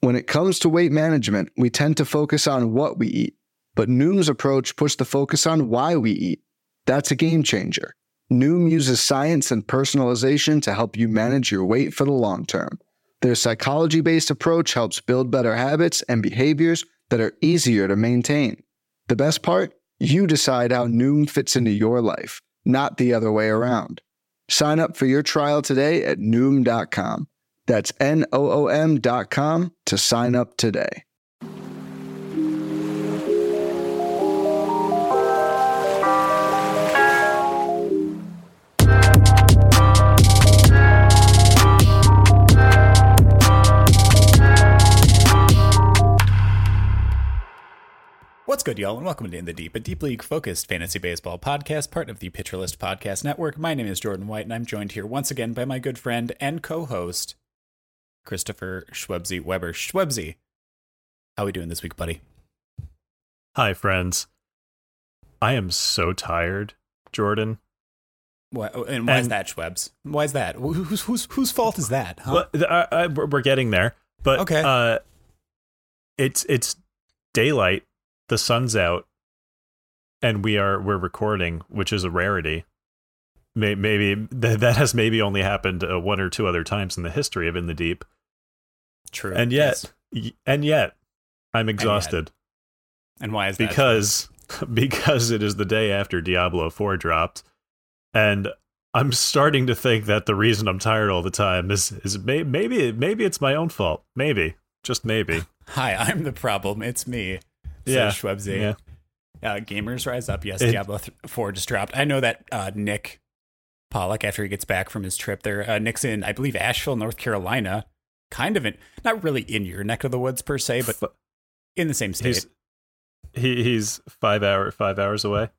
When it comes to weight management, we tend to focus on what we eat, but Noom's approach puts the focus on why we eat. That's a game changer. Noom uses science and personalization to help you manage your weight for the long term. Their psychology-based approach helps build better habits and behaviors that are easier to maintain. The best part? You decide how Noom fits into your life, not the other way around. Sign up for your trial today at Noom.com. That's Noom.com to sign up today. What's good, y'all, and welcome to In the Deep, a deep league-focused fantasy baseball podcast, part of the Pitcher List Podcast Network. My name is Jordan White, and I'm joined here once again by my good friend and co-host, Christopher Schwebzy Weber. Schwebzy, how are we doing this week, buddy? Hi, friends. I am so tired, Jordan. Why is that, Schwebs? Why is that? Whose fault is that? Huh? Well, we're getting there, but okay. It's daylight. The sun's out, and we're recording, which is a rarity. Maybe that has only happened one or two other times in the history of In the Deep. True, and yet, I'm exhausted. And why is that? Because it is the day after Diablo 4 dropped, and I'm starting to think that the reason I'm tired all the time is maybe it's my own fault. Maybe, just maybe. Hi, I'm the problem. It's me. Yeah, Schwebzy. Yeah. Gamers rise up. Yes, Diablo 4 just dropped. I know that Nick Pollock, after he gets back from his trip there, Nick's in, I believe, Asheville, North Carolina. Kind of not really in your neck of the woods per se, but in the same state. He's 5 hours away.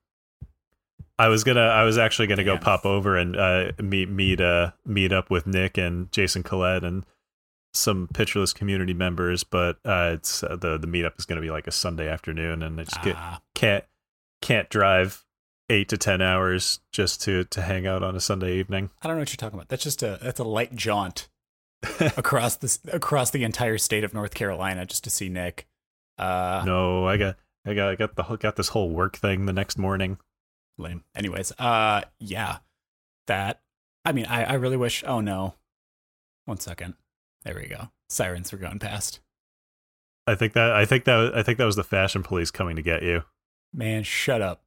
I was actually gonna go pop over and meet up with Nick and Jason Collette and some Pitcher List community members, but it's the meetup is going to be like a Sunday afternoon, and I just can't drive 8 to 10 hours just to hang out on a Sunday evening. I don't know what you're talking about. That's just that's a light jaunt across the entire state of North Carolina just to see Nick. No, I got this whole work thing the next morning. Lame. Anyways, yeah, that. I mean, I really wish. Oh no, 1 second. There we go. Sirens were going past. I think that was the fashion police coming to get you. Man, shut up.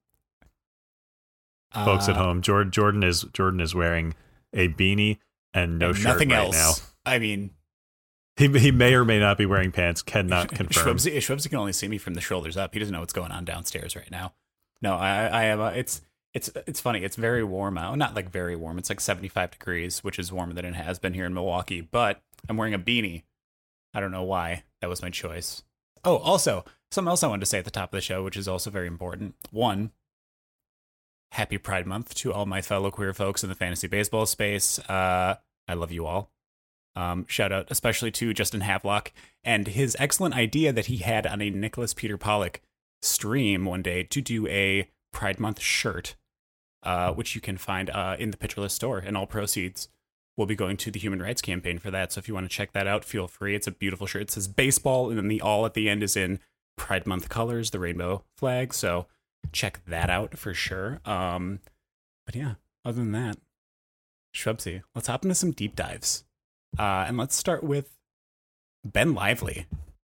Folks at home, Jordan is wearing a beanie and no shirt nothing right else. Now. I mean, he may or may not be wearing pants. Cannot confirm. Schwebzy can only see me from the shoulders up. He doesn't know what's going on downstairs right now. No, I have. It's funny. It's very warm out. Not like very warm. It's like 75 degrees, which is warmer than it has been here in Milwaukee. But I'm wearing a beanie. I don't know why. That was my choice. Oh, also, something else I wanted to say at the top of the show, which is also very important. One, happy Pride Month to all my fellow queer folks in the fantasy baseball space. I love you all. Shout out especially to Justin Havelock and his excellent idea that he had on a Nicholas Peter Pollock stream one day to do a Pride Month shirt, which you can find in the Pitcher List store, and all proceeds will be going to the Human Rights Campaign for that. So if you want to check that out, feel free. It's a beautiful shirt. It says baseball, and then the all at the end is in Pride Month colors, the rainbow flag. So check that out for sure. But yeah, other than that, Schwebzy, let's hop into some deep dives. And let's start with Ben Lively.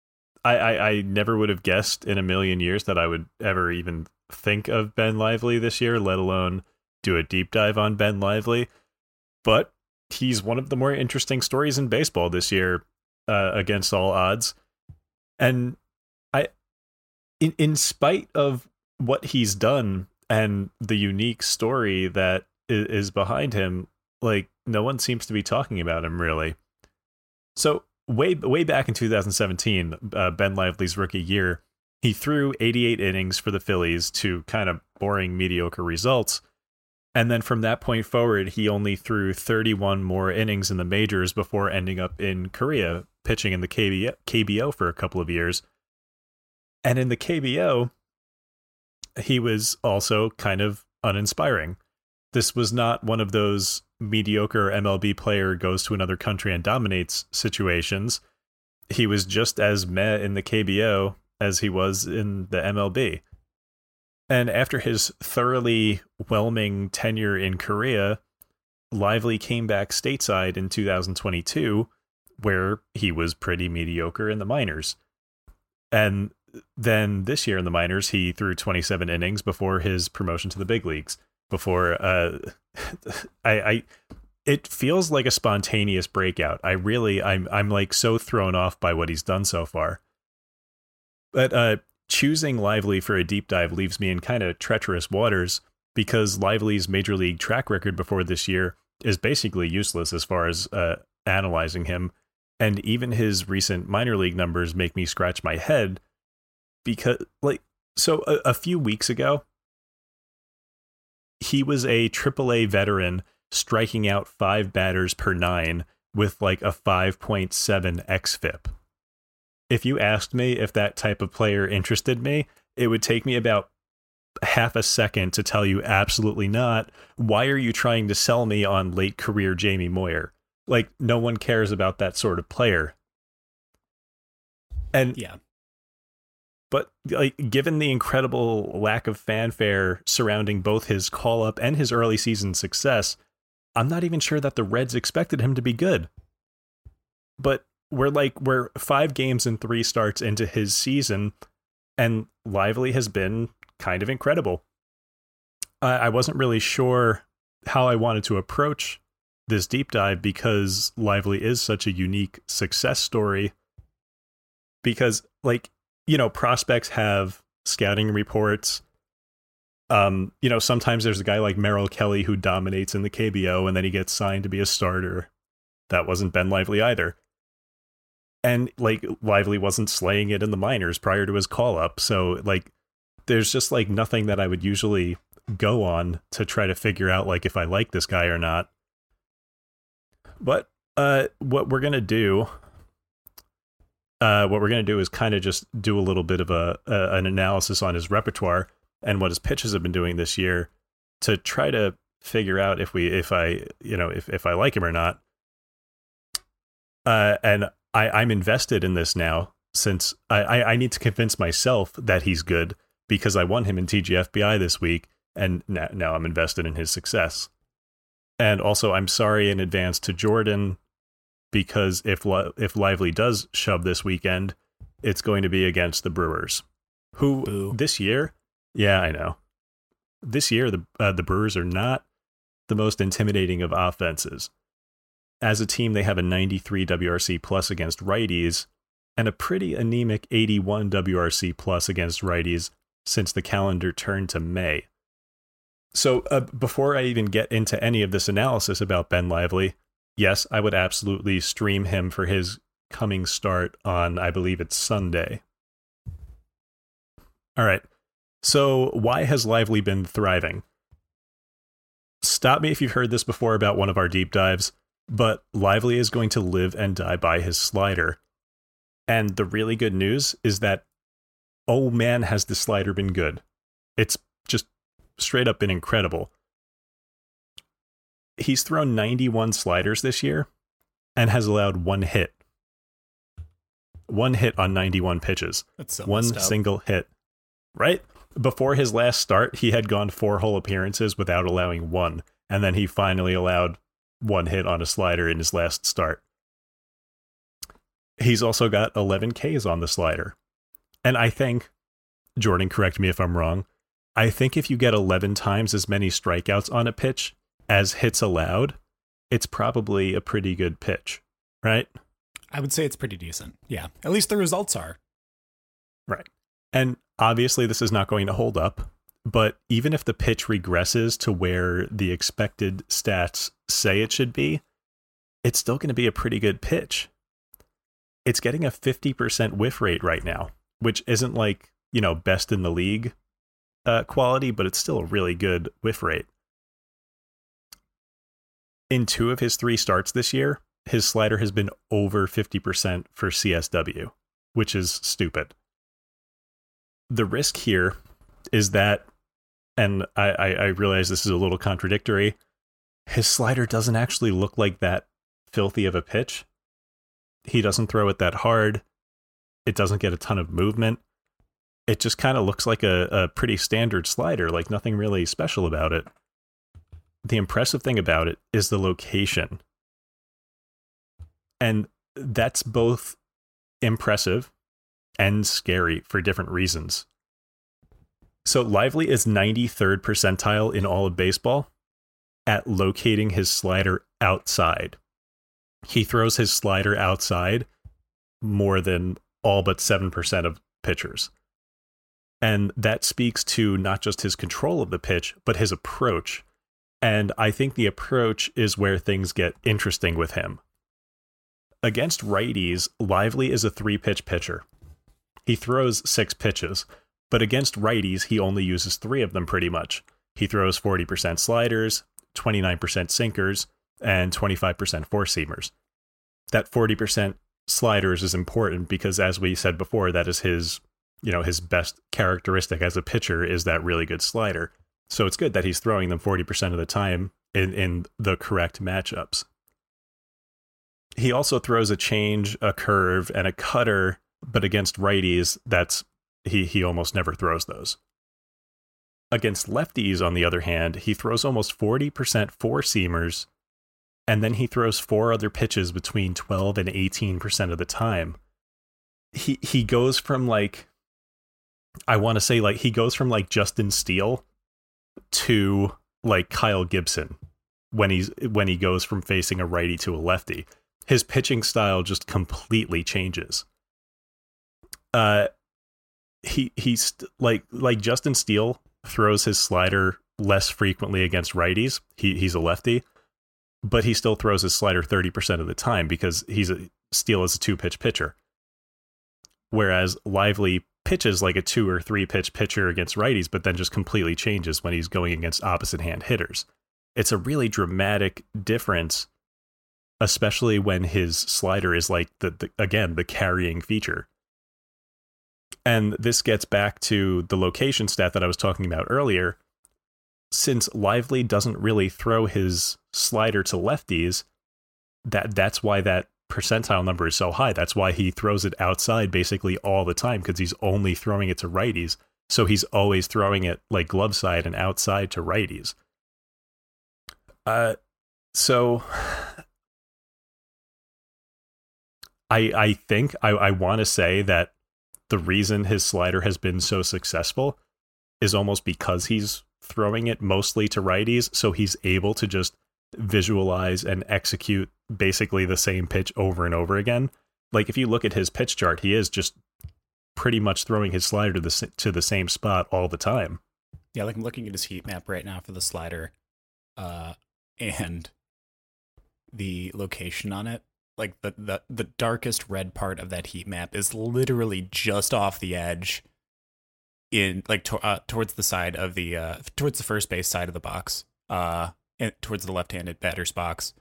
I never would have guessed in a million years that I would ever even think of Ben Lively this year, let alone do a deep dive on Ben Lively. But he's one of the more interesting stories in baseball this year, against all odds. And in spite of what he's done and the unique story that is behind him, like, no one seems to be talking about him really. So way back in 2017, Ben Lively's rookie year, he threw 88 innings for the Phillies to kind of boring, mediocre results. And then from that point forward, he only threw 31 more innings in the majors before ending up in Korea, pitching in the KBO for a couple of years. And in the KBO, he was also kind of uninspiring. This was not one of those mediocre MLB player goes to another country and dominates situations. he was just as meh in the KBO as he was in the MLB. And after his thoroughly whelming tenure in Korea, Lively came back stateside in 2022, where he was pretty mediocre in the minors. And then this year in the minors, he threw 27 innings before his promotion to the big leagues. Before it feels like a spontaneous breakout. I'm like so thrown off by what he's done so far. But choosing Lively for a deep dive leaves me in kind of treacherous waters, because Lively's major league track record before this year is basically useless as far as analyzing him. And even his recent minor league numbers make me scratch my head, because a few weeks ago, he was a AAA veteran striking out 5 batters per 9 with like a 5.7 xFIP. If you asked me if that type of player interested me, it would take me about half a second to tell you absolutely not. Why are you trying to sell me on late career Jamie Moyer? Like, no one cares about that sort of player. And yeah. But like, given the incredible lack of fanfare surrounding both his call-up and his early season success, I'm not even sure that the Reds expected him to be good. But we're 5 games and 3 starts into his season, and Lively has been kind of incredible. I wasn't really sure how I wanted to approach this deep dive, because Lively is such a unique success story. Because, like, you know, prospects have scouting reports. Sometimes there's a guy like Merrill Kelly who dominates in the KBO and then he gets signed to be a starter. That wasn't Ben Lively either. And like, Lively wasn't slaying it in the minors prior to his call up. So like, there's just like nothing that I would usually go on to try to figure out like if I like this guy or not. But what we're going to do is kind of just do a little bit of an analysis on his repertoire and what his pitches have been doing this year, to try to figure out if I like him or not. And I'm invested in this now, since I need to convince myself that he's good, because I won him in TGFBI this week, and now I'm invested in his success. And also, I'm sorry in advance to Jordan, because if Lively does shove this weekend, it's going to be against the Brewers, who Boo. This year, yeah, I know. This year, the Brewers are not the most intimidating of offenses. As a team, they have a 93 WRC plus against righties, and a pretty anemic 81 WRC plus against righties since the calendar turned to May. So before I even get into any of this analysis about Ben Lively, yes, I would absolutely stream him for his coming start on, I believe it's Sunday. All right. So why has Lively been thriving? Stop me if you've heard this before about one of our deep dives, but Lively is going to live and die by his slider. And the really good news is that, oh man, has the slider been good. It's just straight up been incredible. He's thrown 91 sliders this year and has allowed 1 hit. 1 hit on 91 pitches. That's so one single hit. Right? Before his last start, he had gone 4 whole appearances without allowing 1. And then he finally allowed 1 hit on a slider in his last start. He's also got 11 Ks on the slider. And I think, Jordan, correct me if I'm wrong, I think if you get 11 times as many strikeouts on a pitch as hits allowed, it's probably a pretty good pitch, right? I would say it's pretty decent. Yeah. At least the results are. Right. And obviously this is not going to hold up, but even if the pitch regresses to where the expected stats say it should be, it's still going to be a pretty good pitch. It's getting a 50% whiff rate right now, which isn't like, best in the league quality, but it's still a really good whiff rate. In 2 of his 3 starts this year, his slider has been over 50% for CSW, which is stupid. The risk here is that, and I realize this is a little contradictory, his slider doesn't actually look like that filthy of a pitch. He doesn't throw it that hard. It doesn't get a ton of movement. It just kind of looks like a pretty standard slider, like nothing really special about it. The impressive thing about it is the location. And that's both impressive and scary for different reasons. So Lively is 93rd percentile in all of baseball at locating his slider outside. He throws his slider outside more than all but 7% of pitchers. And that speaks to not just his control of the pitch, but his approach. And I think the approach is where things get interesting with him. Against righties, Lively is a 3-pitch pitcher. He throws 6 pitches, but against righties, he only uses 3 of them pretty much. He throws 40% sliders, 29% sinkers, and 25% four-seamers. That 40% sliders is important because, as we said before, that is his best characteristic as a pitcher is that really good slider. So it's good that he's throwing them 40% of the time in the correct matchups. He also throws a change, a curve, and a cutter, but against righties, he almost never throws those. Against lefties, on the other hand, he throws almost 40% four-seamers, and then he throws 4 other pitches between 12 and 18% of the time. He goes from he goes from Justin Steele to Kyle Gibson when he goes from facing a righty to a lefty. His pitching style just completely changes. He's like Justin Steele throws his slider less frequently against righties. He's a lefty, but he still throws his slider 30% of the time because Steele is a 2-pitch pitcher. Whereas Lively pitches like a 2 or 3 pitch pitcher against righties, but then just completely changes when he's going against opposite hand hitters. It's a really dramatic difference, especially when his slider is the carrying feature. And this gets back to the location stat that I was talking about earlier. Since Lively doesn't really throw his slider to lefties, that's why that percentile number is so high. That's why he throws it outside basically all the time, because he's only throwing it to righties. So he's always throwing it glove side and outside to righties. So I think I want to say that the reason his slider has been so successful is almost because he's throwing it mostly to righties, so he's able to just visualize and execute basically the same pitch over and over again. If you look at his pitch chart, he is just pretty much throwing his slider to the same spot all the time. Yeah, I'm looking at his heat map right now for the slider, and the location on it. The darkest red part of that heat map is literally just off the edge, in towards the side of the towards the first base side of the box, and towards the left-handed batter's box.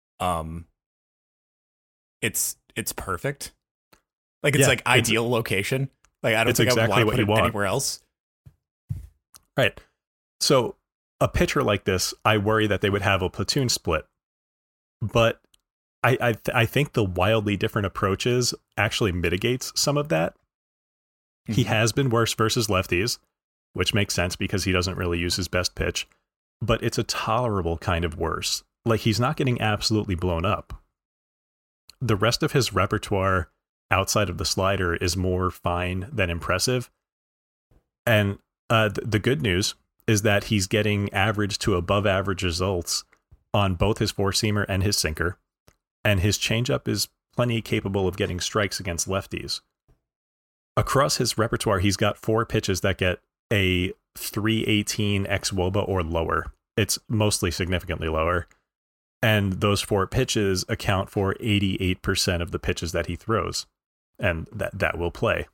It's perfect. Ideal location. I don't think exactly I would want to put it anywhere else. Right. So a pitcher like this, I worry that they would have a platoon split, but I think the wildly different approaches actually mitigates some of that. Mm-hmm. He has been worse versus lefties, which makes sense because he doesn't really use his best pitch, but it's a tolerable kind of worse. He's not getting absolutely blown up. The rest of his repertoire outside of the slider is more fine than impressive. And the good news is that he's getting average to above average results on both his four-seamer and his sinker. And his changeup is plenty capable of getting strikes against lefties. Across his repertoire, he's got 4 pitches that get a 318 xwOBA or lower. It's mostly significantly lower. And those 4 pitches account for 88% of the pitches that he throws. And that will play.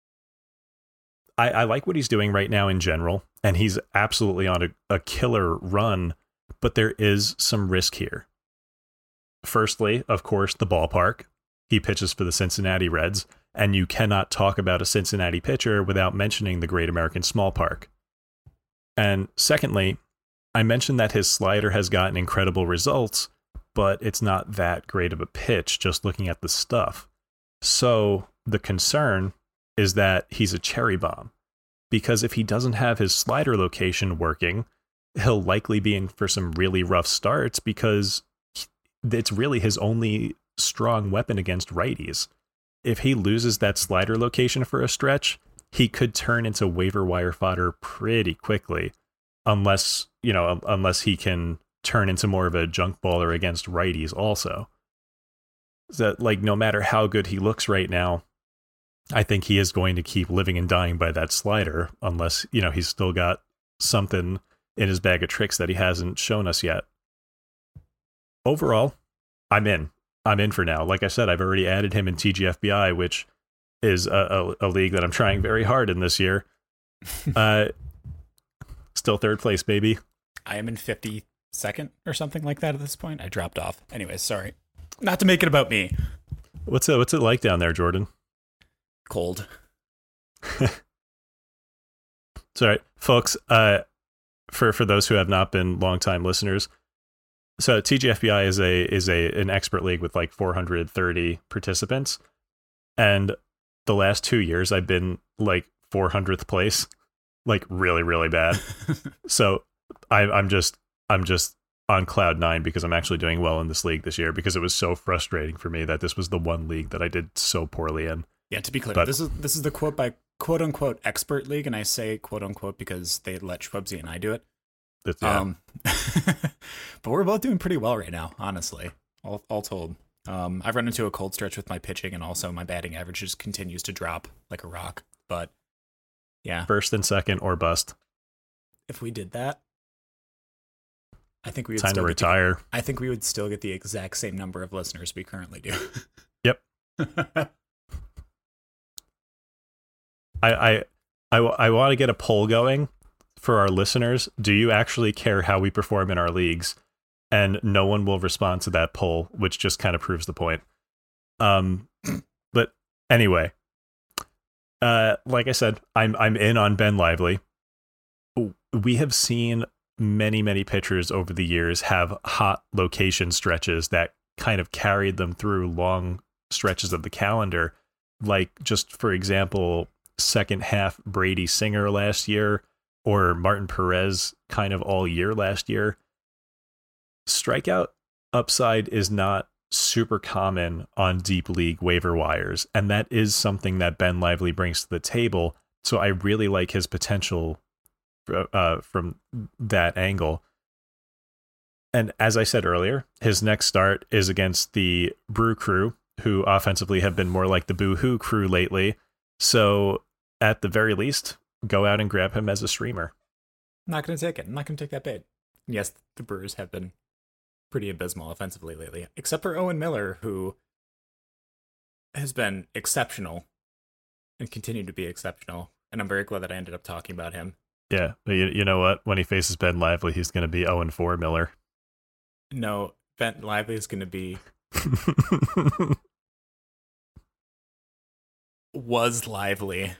I like what he's doing right now in general, and he's absolutely on a killer run, but there is some risk here. Firstly, of course, the ballpark. He pitches for the Cincinnati Reds, and you cannot talk about a Cincinnati pitcher without mentioning the Great American Small Park. And secondly, I mentioned that his slider has gotten incredible results, but it's not that great of a pitch just looking at the stuff. So the concern is that he's a cherry bomb, because if he doesn't have his slider location working, he'll likely be in for some really rough starts, because it's really his only strong weapon against righties. If he loses that slider location for a stretch, he could turn into waiver wire fodder pretty quickly, unless he can turn into more of a junk baller against righties also. So, like, no matter how good he looks right now, I think he is going to keep living and dying by that slider, unless, he's still got something in his bag of tricks that he hasn't shown us yet. Overall, I'm in for now. Like I said, I've already added him in TGFBI, which is a league that I'm trying very hard in this year. Still third place, baby. I am in 52nd or something like that at this point. I dropped off. Anyways, sorry. Not to make it about me. What's it like down there, Jordan? Cold. It's all right, folks. For those who have not been longtime listeners, so TGFBI is an expert league with like 430 participants, and the last 2 years I've been like 400th place, like really, really bad. So I'm just on cloud 9 because I'm actually doing well in this league this year, because it was so frustrating for me that this was the one league that I did so poorly in. Yeah, to be clear, but this is the quote by quote unquote expert league, and I say quote unquote because they let Schwebzy and I do it. Yeah. But we're both doing pretty well right now, honestly. All told. I've run into a cold stretch with my pitching, and also my batting average just continues to drop like a rock. But yeah, first and second or bust. If we did that, I think we would time to retire. I think we would still get the exact same number of listeners we currently do. Yep. I want to get a poll going for our listeners. Do you actually care how we perform in our leagues? And no one will respond to that poll, which just kind of proves the point. But anyway, like I said, I'm in on Ben Lively. We have seen many pitchers over the years have hot location stretches that kind of carried them through long stretches of the calendar. Like, just for example, second half Brady Singer last year, or Martin Perez kind of all year last year. Strikeout upside is not super common on deep league waiver wires, and that is something that Ben Lively brings to the table. So I really like his potential from that angle. And as I said earlier, his next start is against the Brew Crew, who offensively have been more like the Boo-Hoo Crew lately. So at the very least, go out and grab him as a streamer. I'm not going to take it. I'm not going to take that bait. Yes, the Brewers have been pretty abysmal offensively lately, except for Owen Miller, who has been exceptional and continued to be exceptional. And I'm very glad that I ended up talking about him. Yeah, but you know what? When he faces Ben Lively, he's going to be 0-4 Miller. No, Ben Lively is going to be... was lively.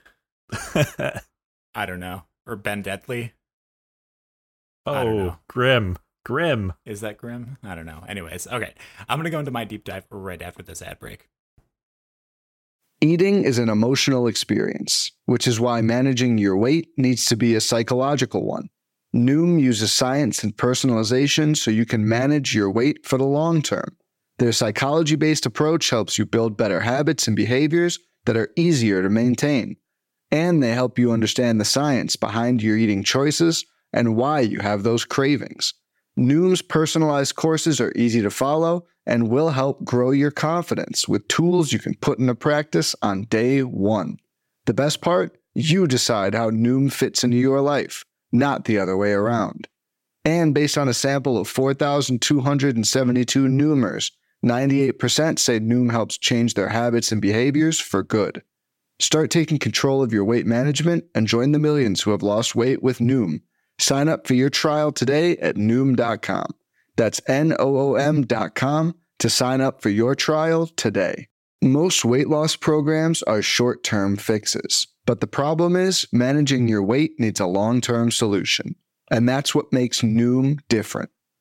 I don't know. Or Ben Deadly. Oh, Grim. Is that Grim? I don't know. Anyways, okay. I'm going to go into my deep dive right after this ad break. Eating is an emotional experience, which is why managing your weight needs to be a psychological one. Noom uses science and personalization so you can manage your weight for the long term. Their psychology-based approach helps you build better habits and behaviors that are easier to maintain. And they help you understand the science behind your eating choices and why you have those cravings. Noom's personalized courses are easy to follow and will help grow your confidence with tools you can put into practice on day one. The best part? You decide how Noom fits into your life, not the other way around. And based on a sample of 4,272 Noomers, 98% say Noom helps change their habits and behaviors for good. Start taking control of your weight management and join the millions who have lost weight with Noom. Sign up for your trial today at Noom.com. That's Noom.com to sign up for your trial today. Most weight loss programs are short-term fixes, but the problem is managing your weight needs a long-term solution. And that's what makes Noom different.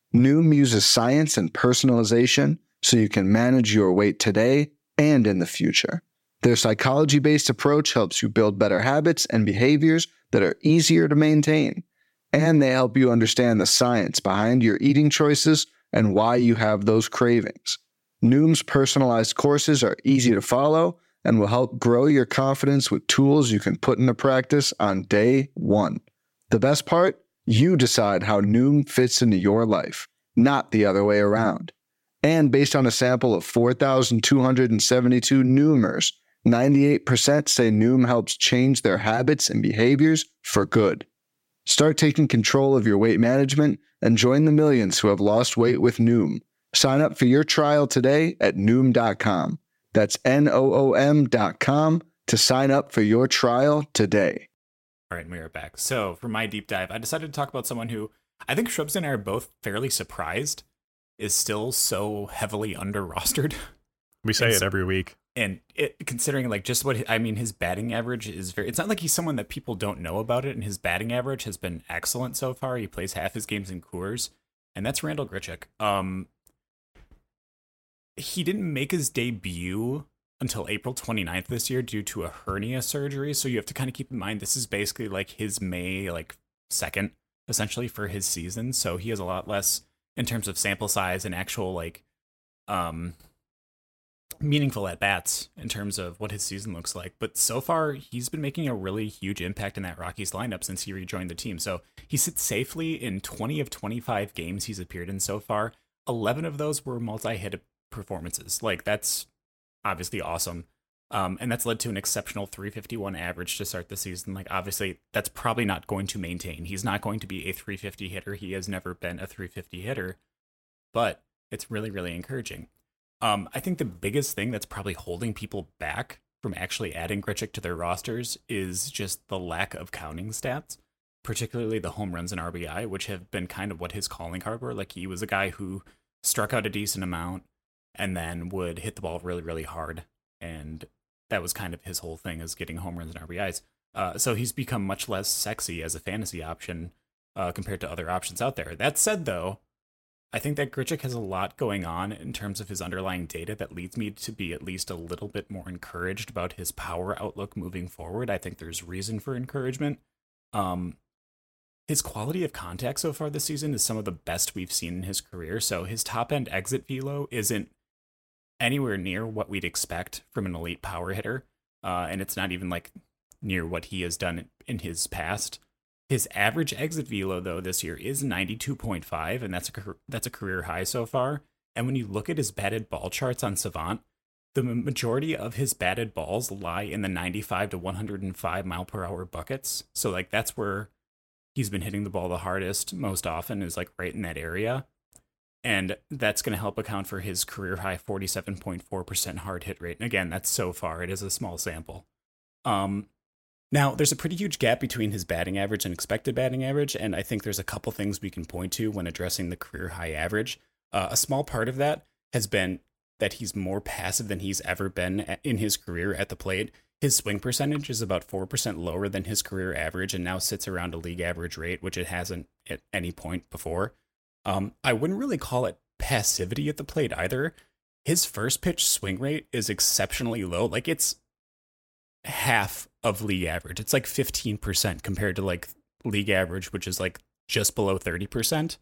Noom uses science and personalization so you can manage your weight today and in the future. Their psychology-based approach helps you build better habits and behaviors that are easier to maintain. And they help you understand the science behind your eating choices and why you have those cravings. Noom's personalized courses are easy to follow and will help grow your confidence with tools you can put into practice on day one. The best part? You decide how Noom fits into your life, not the other way around. And based on a sample of 4,272 Noomers, 98% say Noom helps change their habits and behaviors for good. Start taking control of your weight management and join the millions who have lost weight with Noom. Sign up for your trial today at Noom.com. That's Noom.com to sign up for your trial today. All right, and we are back. So for my deep dive, I decided to talk about someone who I think Shrubs and I are both fairly surprised is still so heavily under-rostered. We say it every week. And considering like just what, I mean, his batting average is it's not like he's someone that people don't know about it, and his batting average has been excellent so far. He plays half his games in Coors, and that's Randall Grichuk. He didn't make his debut until April 29th this year due to a hernia surgery, so you have to kind of keep in mind this is basically like his May 2nd, essentially, for his season, so he has a lot less in terms of sample size and actual meaningful at-bats in terms of what his season looks like. But so far, he's been making a really huge impact in that Rockies lineup since he rejoined the team. So he sits safely in 20 of 25 games he's appeared in so far. 11 of those were multi-hit performances. That's obviously awesome. And that's led to an exceptional 351 average to start the season. Obviously, that's probably not going to maintain. He's not going to be a 350 hitter. He has never been a 350 hitter. But it's really, really encouraging. I think the biggest thing that's probably holding people back from actually adding Grichuk to their rosters is just the lack of counting stats, particularly the home runs and RBI, which have been kind of what his calling card were. He was a guy who struck out a decent amount and then would hit the ball really, really hard. And that was kind of his whole thing, is getting home runs and RBIs. So he's become much less sexy as a fantasy option compared to other options out there. That said, though, I think that Grichuk has a lot going on in terms of his underlying data that leads me to be at least a little bit more encouraged about his power outlook moving forward. I think there's reason for encouragement. His quality of contact so far this season is some of the best we've seen in his career. So his top-end exit velo isn't anywhere near what we'd expect from an elite power hitter. And it's not even near what he has done in his past. His average exit velo, though, this year is 92.5, and that's a career high so far. And when you look at his batted ball charts on Savant, the majority of his batted balls lie in the 95 to 105 mile per hour buckets. So that's where he's been hitting the ball the hardest most often, is right in that area. And that's going to help account for his career high 47.4% hard hit rate. And again, that's so far. It is a small sample. Now, there's a pretty huge gap between his batting average and expected batting average, and I think there's a couple things we can point to when addressing the career high average. A small part of that has been that he's more passive than he's ever been in his career at the plate. His swing percentage is about 4% lower than his career average and now sits around a league average rate, which it hasn't at any point before. I wouldn't really call it passivity at the plate either. His first pitch swing rate is exceptionally low. It's half of league average. It's 15% compared to league average, which is just below 30%.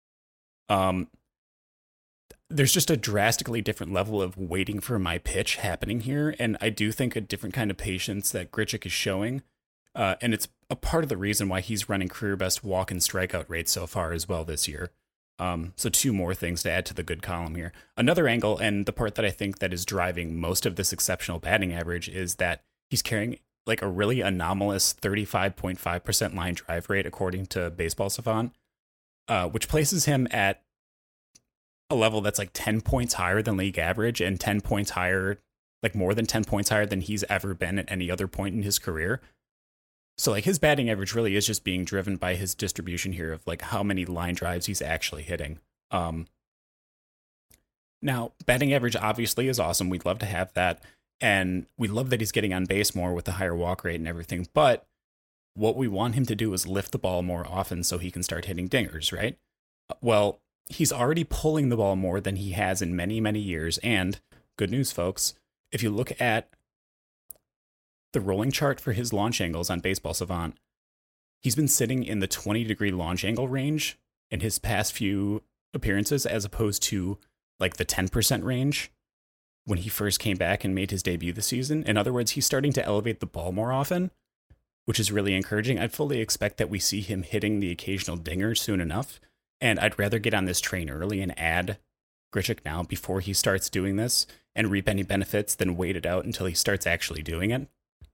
There's just a drastically different level of waiting for my pitch happening here, and I do think a different kind of patience that Grichuk is showing, and it's a part of the reason why he's running career best walk and strikeout rates so far as well this year. So two more things to add to the good column here. Another angle, and the part that I think that is driving most of this exceptional batting average, is that he's carrying a really anomalous 35.5% line drive rate according to Baseball Savant, which places him at a level that's 10 points higher than league average and 10 points higher, more than 10 points higher than he's ever been at any other point in his career. So his batting average really is just being driven by his distribution here of how many line drives he's actually hitting. Now, batting average obviously is awesome. We'd love to have that. And we love that he's getting on base more with the higher walk rate and everything. But what we want him to do is lift the ball more often so he can start hitting dingers, right? Well, he's already pulling the ball more than he has in many, many years. And good news, folks, if you look at the rolling chart for his launch angles on Baseball Savant, he's been sitting in the 20-degree launch angle range in his past few appearances, as opposed to like the 10% range when he first came back and made his debut this season. In other words, he's starting to elevate the ball more often, which is really encouraging. I fully expect that we see him hitting the occasional dinger soon enough. And I'd rather get on this train early and add Grichuk now before he starts doing this and reap any benefits than wait it out until he starts actually doing it.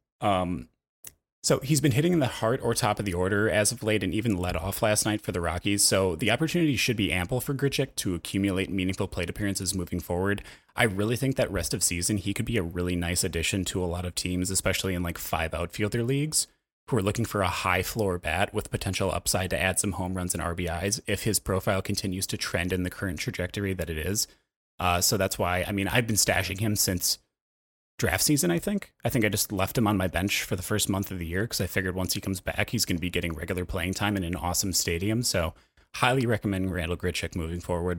So he's been hitting in the heart or top of the order as of late and even led off last night for the Rockies. So the opportunity should be ample for Grichuk to accumulate meaningful plate appearances moving forward. I really think that rest of season, he could be a really nice addition to a lot of teams, especially in like 5 outfielder leagues who are looking for a high floor bat with potential upside to add some home runs and RBIs if his profile continues to trend in the current trajectory that it is. So that's why, I mean, I've been stashing him since draft season, I think. I just left him on my bench for the first month of the year because I figured once he comes back, he's going to be getting regular playing time in an awesome stadium. So highly recommend Randal Grichuk moving forward.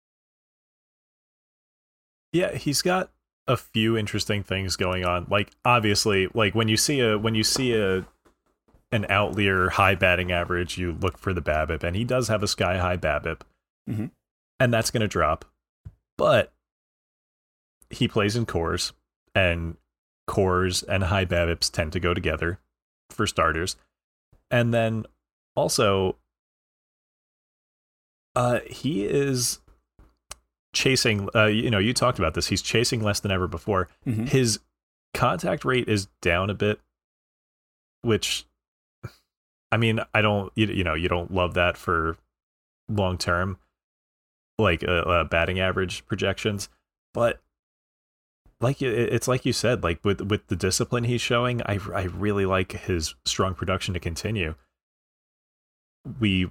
Yeah, he's got a few interesting things going on. Like, obviously, like when you see an outlier high batting average, you look for the BABIP, and he does have a sky high BABIP, and that's going to drop. But he plays in cores, and cores and high BABIPs tend to go together for starters. And then also, he is chasing, you talked about this, he's chasing less than ever before. His contact rate is down a bit, which, I mean, I don't, you don't love that for long term, like batting average projections, but like it's like you said, like with the discipline he's showing, I really like his strong production to continue. The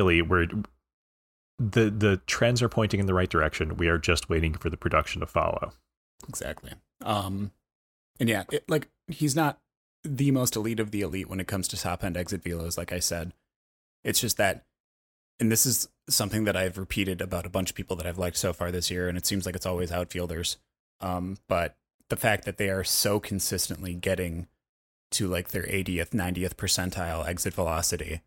trends are pointing in the right direction. We are just waiting for the production to follow. Exactly. And yeah, he's not the most elite of the elite when it comes to top end exit velos, like I said. It's just that, and this is something that I've repeated about a bunch of people that I've liked so far this year, and it seems like it's always outfielders. But the fact that they are so consistently getting to like their 80th, 90th percentile exit velocity,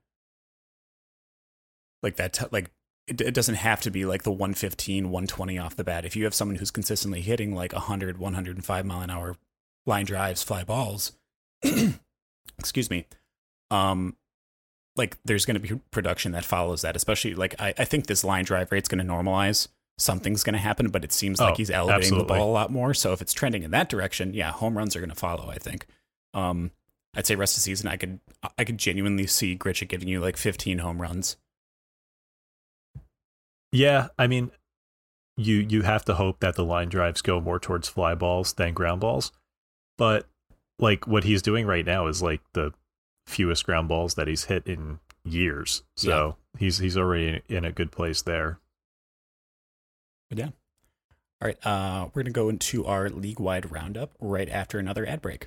like that, it doesn't have to be like the 115, 120 off the bat. If you have someone who's consistently hitting like 100, 105 mile an hour line drives, fly balls, excuse me, like there's going to be production that follows that, especially like I think this line drive rate's going to normalize. Something's going to happen, but it seems like he's elevating the ball a lot more. So if it's trending in that direction, yeah, home runs are going to follow, I think. I'd say rest of the season, I could genuinely see Grichuk giving you like 15 home runs. Yeah, I mean, you have to hope that the line drives go more towards fly balls than ground balls. But like what he's doing right now is like the fewest ground balls that he's hit in years. So he's already in a good place there. But yeah. All right, we're going to go into our league-wide roundup right after another ad break.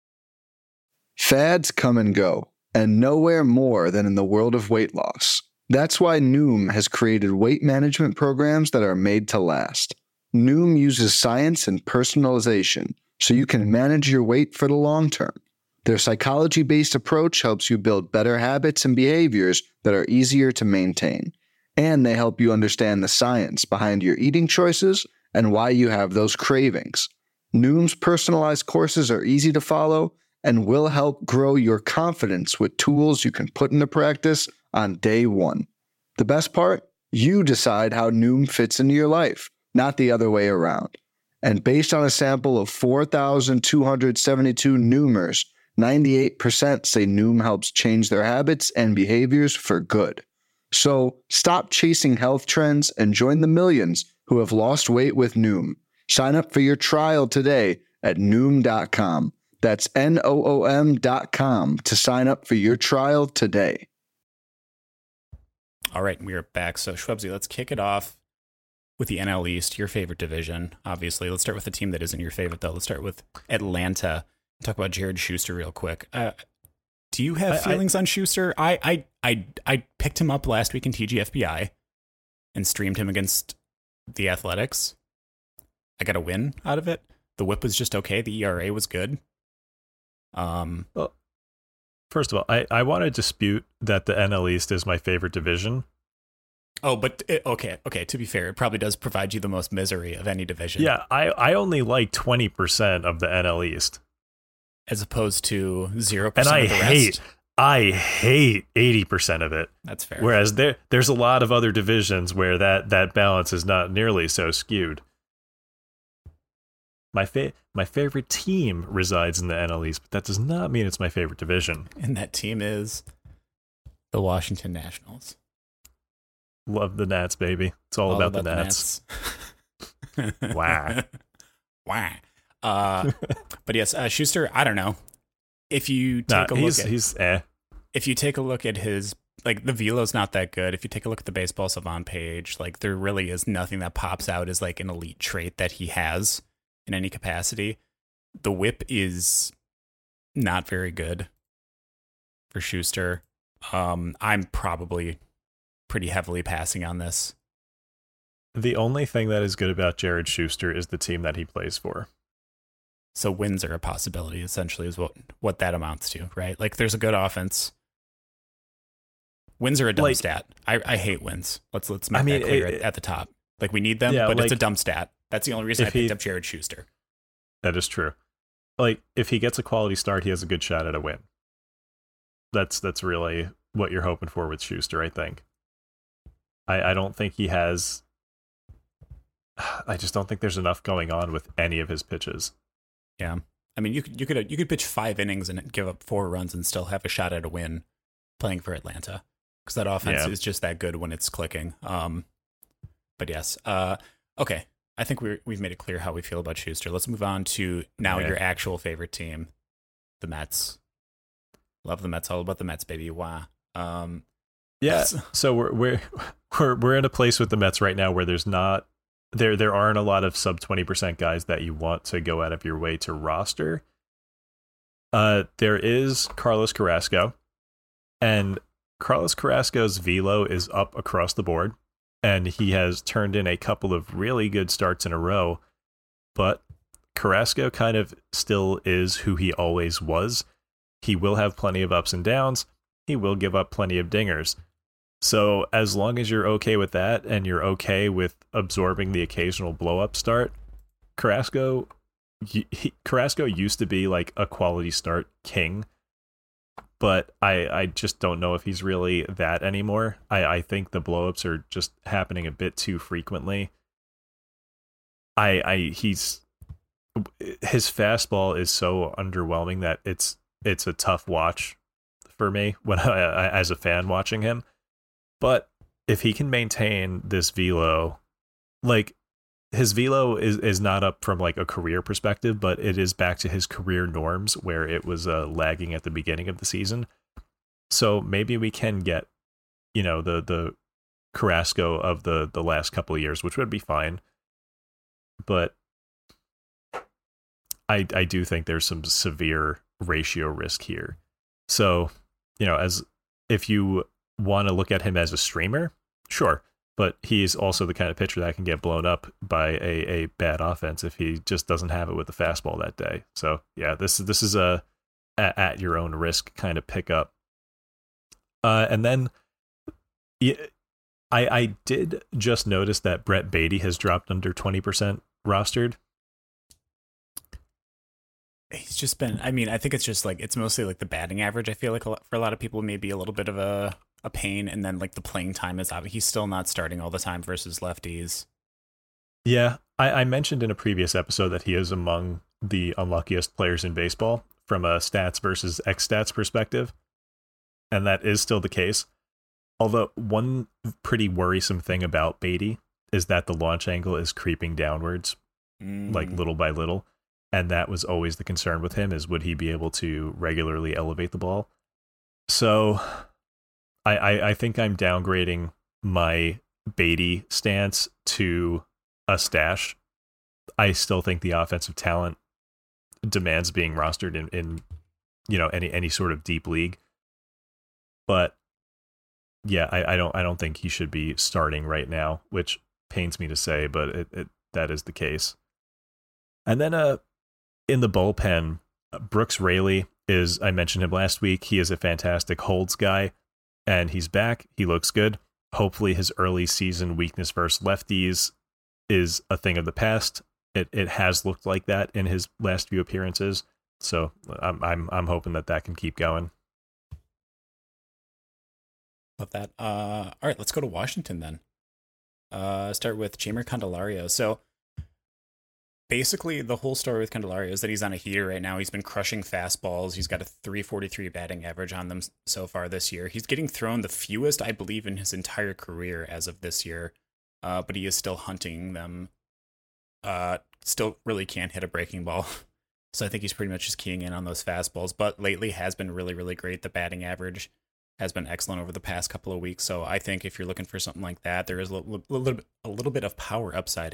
Fads come and go, and nowhere more than in the world of weight loss. That's why Noom has created weight management programs that are made to last. Noom uses science and personalization so you can manage your weight for the long term. Their psychology-based approach helps you build better habits and behaviors that are easier to maintain. And they help you understand the science behind your eating choices and why you have those cravings. Noom's personalized courses are easy to follow and will help grow your confidence with tools you can put into practice on day one. The best part? You decide how Noom fits into your life, not the other way around. And based on a sample of 4,272 Noomers, 98% say Noom helps change their habits and behaviors for good. So stop chasing health trends and join the millions who have lost weight with Noom. Sign up for your trial today at Noom.com. That's Noom.com to sign up for your trial today. All right, we are back. So Schwebzy, let's kick it off with the NL East, your favorite division, obviously. Let's start with the team that isn't your favorite, though. Let's start with Atlanta. Talk about Jared Schuster real quick. Do you have feelings on Schuster? I picked him up last week in TGFBI. and streamed him against the Athletics. I got a win out of it. The whip was just okay. The ERA was good. Well, first of all, I want to dispute that the NL East is my favorite division. Oh, but okay. To be fair, it probably does provide you the most misery of any division. Yeah, I only like 20% of the NL East, as opposed to 0% and of the rest. I hate 80% of it. That's fair. Whereas there's a lot of other divisions where that balance is not nearly so skewed. My favorite team resides in the NL East, but that does not mean it's my favorite division. And that team is the Washington Nationals. Love the Nats, baby. It's all about the Nats. Wow. Wow. But yes, Schuster, I don't know. If you take a look at if you take a look at his, like, the velo's not that good. If you take a look at the Baseball Savant page, like, there really is nothing that pops out as like an elite trait that he has in any capacity. The whip is not very good for Schuster. I'm probably pretty heavily passing on this. The only thing that is good about Jared Schuster is the team that he plays for. So wins are a possibility, essentially, is what that amounts to, right? Like, there's a good offense. Wins are a dumb stat. I hate wins. Let's make that clear at the top. Like, we need them, but it's a dumb stat. That's the only reason I picked up Jared Schuster. That is true. Like, if he gets a quality start, he has a good shot at a win. That's really what you're hoping for with Schuster, I think. I don't think he has... I just don't think there's enough going on with any of his pitches. Yeah. I mean, you could pitch 5 innings and give up 4 runs and still have a shot at a win playing for Atlanta, because that offense is just that good when it's clicking. But yes. Okay. I think we've made it clear how we feel about Schuster. Let's move on to now your actual favorite team, the Mets. Love the Mets. All about the Mets, baby. Wow. Yeah. So we're in a place with the Mets right now where there's not there aren't a lot of sub 20% guys that you want to go out of your way to roster. There is Carlos Carrasco, and Carlos Carrasco's velo is up across the board, and he has turned in a couple of really good starts in a row, but Carrasco kind of still is who he always was. He will have plenty of ups and downs. He will give up plenty of dingers. So as long as you're okay with that, and you're okay with absorbing the occasional blow-up start, Carrasco used to be like a quality start king, but I just don't know if he's really that anymore. I think the blow-ups are just happening a bit too frequently. His fastball is so underwhelming that it's a tough watch for me when I as a fan watching him. But if he can maintain this velo, like, his velo is not up from like a career perspective, but it is back to his career norms where it was lagging at the beginning of the season. So maybe we can get, the Carrasco of the last couple of years, which would be fine. But I do think there's some severe ratio risk here. So, as if you want to look at him as a streamer, sure, but he's also the kind of pitcher that can get blown up by a bad offense if he just doesn't have it with the fastball that day. So yeah, this is a at your own risk kind of pickup. And then I did just notice that Brett Baty has dropped under 20% rostered. He's just been, I mean, I think it's just like, it's mostly like the batting average. I feel like for a lot of people, maybe a little bit of a pain. And then like the playing time is obvious. He's still not starting all the time versus lefties. Yeah. I mentioned in a previous episode that he is among the unluckiest players in baseball from a stats versus X stats perspective. And that is still the case. Although one pretty worrisome thing about Baty is that the launch angle is creeping downwards, like little by little. And that was always the concern with him, is would he be able to regularly elevate the ball? So I think I'm downgrading my Baty stance to a stash. I still think the offensive talent demands being rostered in any sort of deep league. But yeah, I don't think he should be starting right now, which pains me to say, but that is the case. And then in the bullpen, Brooks Raley is, I mentioned him last week. He is a fantastic holds guy, and he's back. He looks good. Hopefully his early season weakness versus lefties is a thing of the past. It has looked like that in his last few appearances. So I'm hoping that can keep going. Love that. All right, let's go to Washington then. Start with Jeimer Candelario. So basically the whole story with Candelario is that he's on a heater right now. He's been crushing fastballs. He's got a .343 batting average on them so far this year. He's getting thrown the fewest, I believe, in his entire career as of this year. But he is still hunting them. Still really can't hit a breaking ball. So I think he's pretty much just keying in on those fastballs. But lately has been really, really great. The batting average has been excellent over the past couple of weeks. So I think if you're looking for something like that, there is a little bit of power upside,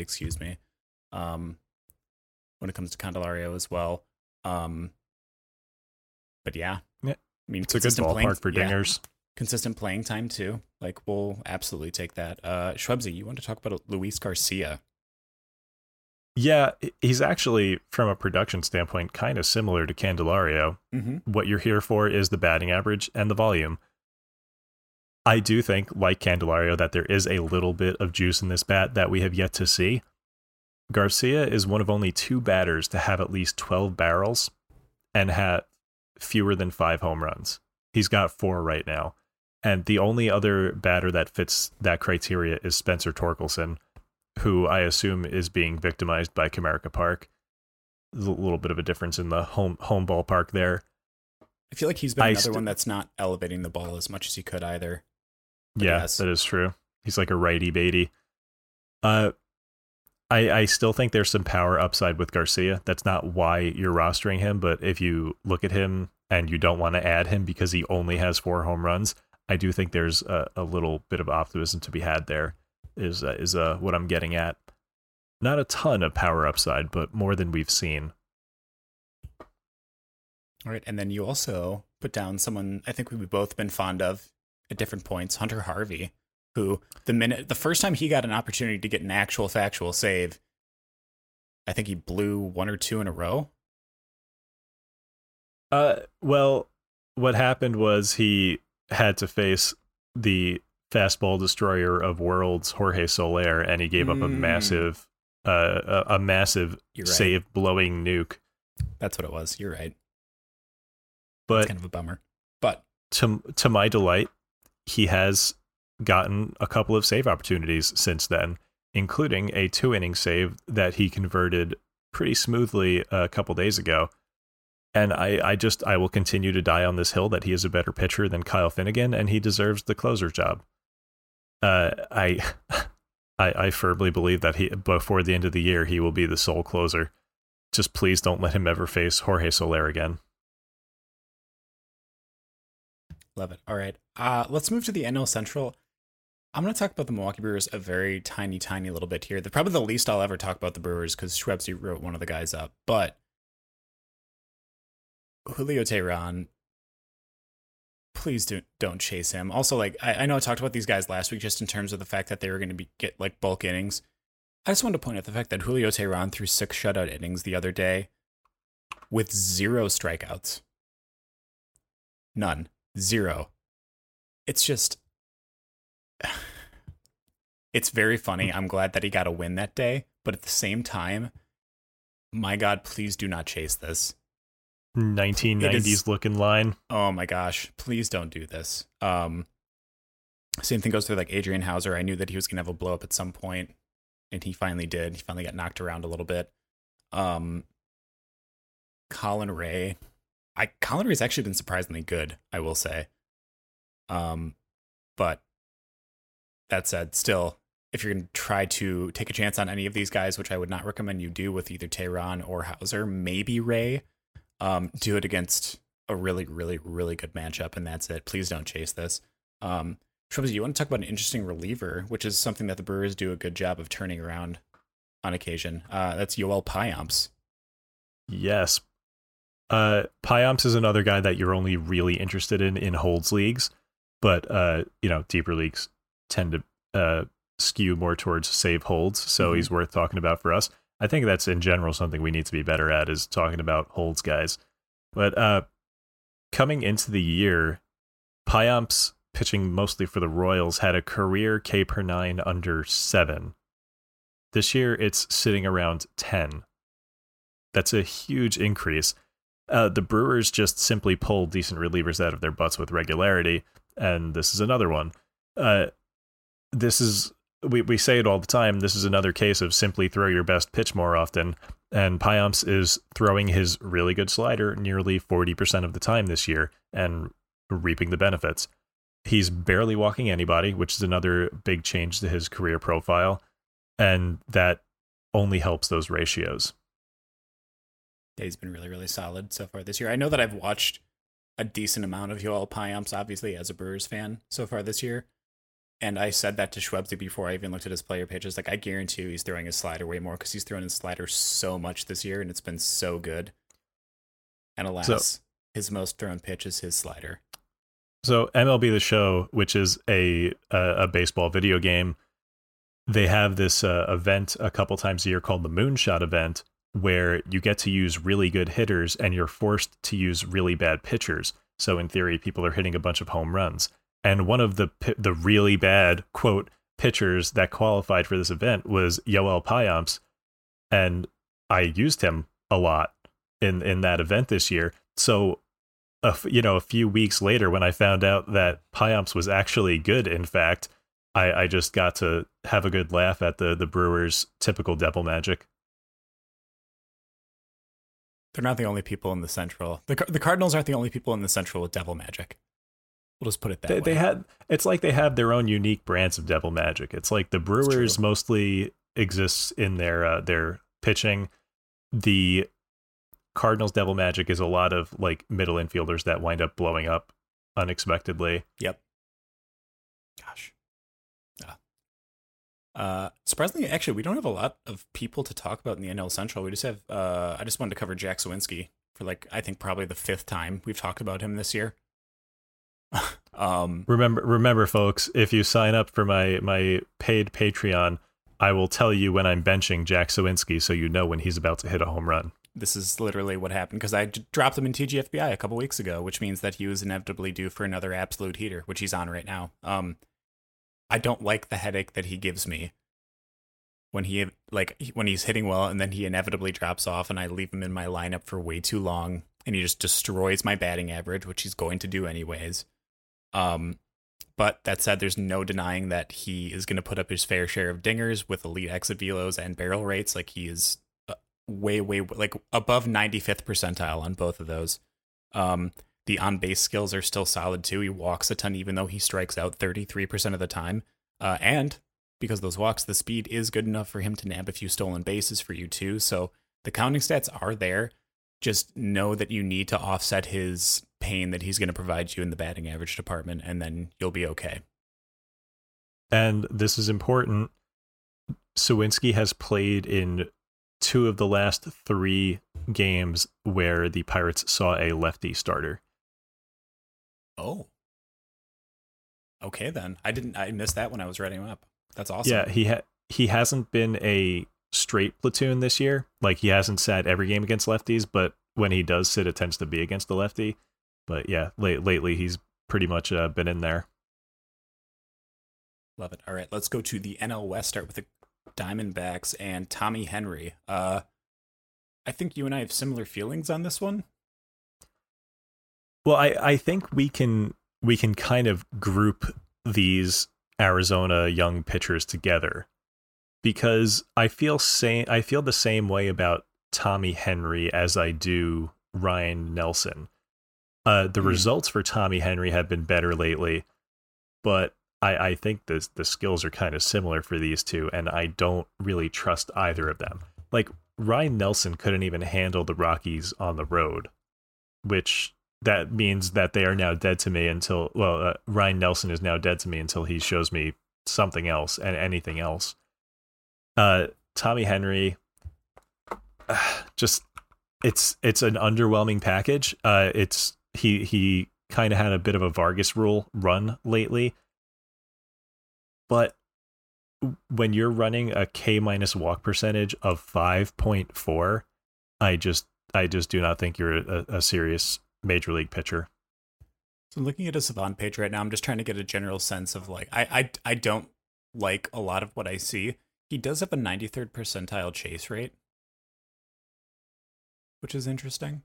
when it comes to Candelario as well. But yeah. I mean, it's a good ballpark for dingers. Consistent playing time too. Like, we'll absolutely take that. Schwebzy, you want to talk about Luis Garcia? Yeah, he's actually, from a production standpoint, kind of similar to Candelario. Mm-hmm. What you're here for is the batting average and the volume. I do think, like Candelario, that there is a little bit of juice in this bat that we have yet to see. Garcia is one of only 2 batters to have at least 12 barrels and have fewer than 5 home runs. He's got 4 right now. And the only other batter that fits that criteria is Spencer Torkelson, who I assume is being victimized by Comerica Park. There's a little bit of a difference in the home ballpark there. I feel like he's been another one that's not elevating the ball as much as he could either. But yeah, yes. That is true. He's like a righty baity. I still think there's some power upside with Garcia. That's not why you're rostering him, but if you look at him and you don't want to add him because he only has 4 home runs, I do think there's a little bit of optimism to be had there, is what I'm getting at. Not a ton of power upside, but more than we've seen. All right, and then you also put down someone I think we've both been fond of at different points, Hunter Harvey, who the first time he got an opportunity to get an actual factual save, I think he blew 1 or 2 in a row. Well, what happened was he had to face the fastball destroyer of worlds, Jorge Soler, and he gave up a massive save blowing nuke. That's what it was. You're right. But it's kind of a bummer. But to my delight, he has gotten a couple of save opportunities since then, including a 2-inning save that he converted pretty smoothly a couple days ago. And I will continue to die on this hill that he is a better pitcher than Kyle Finnegan, and he deserves the closer job. I firmly believe that before the end of the year, he will be the sole closer. Just please don't let him ever face Jorge Soler again. Love it. All right. Let's move to the NL Central. I'm going to talk about the Milwaukee Brewers a very tiny, tiny little bit here. Probably the least I'll ever talk about the Brewers because Schwebzy wrote one of the guys up. But Julio Teheran, please don't chase him. Also, like, I know I talked about these guys last week just in terms of the fact that they were going to get like bulk innings. I just wanted to point out the fact that Julio Teheran threw 6 shutout innings the other day with 0 strikeouts. None. 0. It's just... It's very funny. I'm glad that he got a win that day, but at the same time, my God, please do not chase this. 1990s looking line. Oh my gosh, please don't do this. Same thing goes through like Adrian Hauser. I knew that he was gonna have a blow up at some point, and he finally did. He finally got knocked around a little bit. Colin Ray. Colin Ray's actually been surprisingly good, I will say. But that said, still, if you're going to try to take a chance on any of these guys, which I would not recommend you do with either Teheran or Hauser, maybe Ray, do it against a really, really, really good matchup, and that's it. Please don't chase this. Schwebzy, you want to talk about an interesting reliever, which is something that the Brewers do a good job of turning around on occasion. That's Yoel Payamps. Yes. Payamps is another guy that you're only really interested in holds leagues. but deeper leagues tend to skew more towards save holds, so he's worth talking about for us. I think that's in general something we need to be better at, is talking about holds guys. But coming into the year, Payamps, pitching mostly for the Royals, had a career K per 9 under 7. This year, it's sitting around 10. That's a huge increase. The Brewers just simply pull decent relievers out of their butts with regularity, and this is another one. This is, we say it all the time, this is another case of simply throw your best pitch more often, and Payamps is throwing his really good slider nearly 40% of the time this year and reaping the benefits. He's barely walking anybody, which is another big change to his career profile, and that only helps those ratios. Yeah, he's been really, really solid so far this year. I know that I've watched a decent amount of Yoel Payamps, obviously, as a Brewers fan so far this year. And I said that to Schwebsy before I even looked at his player pitches. Like, I guarantee you he's throwing his slider way more, because he's thrown his slider so much this year, and it's been so good. And alas, his most thrown pitch is his slider. So MLB The Show, which is a baseball video game, they have this event a couple times a year called the Moonshot event, where you get to use really good hitters and you're forced to use really bad pitchers. So in theory, people are hitting a bunch of home runs. And one of the really bad, quote, pitchers that qualified for this event was Yoel Payamps. And I used him a lot in that event this year. So, a few weeks later, when I found out that Payamps was actually good, in fact, I just got to have a good laugh at the Brewers' typical devil magic. They're not the only people in the Central. The Cardinals aren't the only people in the Central with devil magic. We'll just put it that way. It's like they have their own unique brands of devil magic. It's like the Brewers mostly exists in their pitching. The Cardinals devil magic is a lot of like middle infielders that wind up blowing up unexpectedly. Yep. Gosh. Surprisingly, actually, we don't have a lot of people to talk about in the NL Central. We just have, I just wanted to cover Jack Sawinski for I think probably the 5th time we've talked about him this year. Remember, folks, if you sign up for my paid Patreon, I will tell you when I'm benching Jack Sawinski, so you know when he's about to hit a home run. This is literally what happened, because I dropped him in TGFBI a couple weeks ago, which means that he was inevitably due for another absolute heater, which he's on right now. I don't like the headache that he gives me when he's hitting well and then he inevitably drops off and I leave him in my lineup for way too long and he just destroys my batting average, which he's going to do anyways. But that said, there's no denying that he is going to put up his fair share of dingers with elite exit velos and barrel rates. Like, he is way above 95th percentile on both of those. The on-base skills are still solid, too. He walks a ton, even though he strikes out 33% of the time. And because of those walks, the speed is good enough for him to nab a few stolen bases for you, too. So the counting stats are there. Just know that you need to offset his pain that he's going to provide you in the batting average department, and then you'll be okay. And this is important. Sawinski has played in 2 of the last 3 games where the Pirates saw a lefty starter. Oh. Okay, then. I missed that when I was writing him up. That's awesome. Yeah, he hasn't been a straight platoon this year. Like, he hasn't sat every game against lefties, but when he does sit, it tends to be against the lefty. But yeah, lately he's pretty much been in there. Love it. All right, let's go to the NL West. Start with the Diamondbacks and Tommy Henry. I think you and I have similar feelings on this one. Well, I think we can kind of group these Arizona young pitchers together, because I feel the same way about Tommy Henry as I do Ryan Nelson. The results for Tommy Henry have been better lately, but I think the skills are kind of similar for these two, and I don't really trust either of them. Like, Ryan Nelson couldn't even handle the Rockies on the road, which that means that they are now dead to me until, Ryan Nelson is now dead to me until he shows me something else and anything else. Tommy Henry, just it's an underwhelming package. He kind of had a bit of a Vargas rule run lately. But when you're running a K minus walk percentage of 5.4, I just do not think you're a serious major league pitcher. So looking at a Savant page right now, I'm just trying to get a general sense of like, I don't like a lot of what I see. He does have a 93rd percentile chase rate, which is interesting.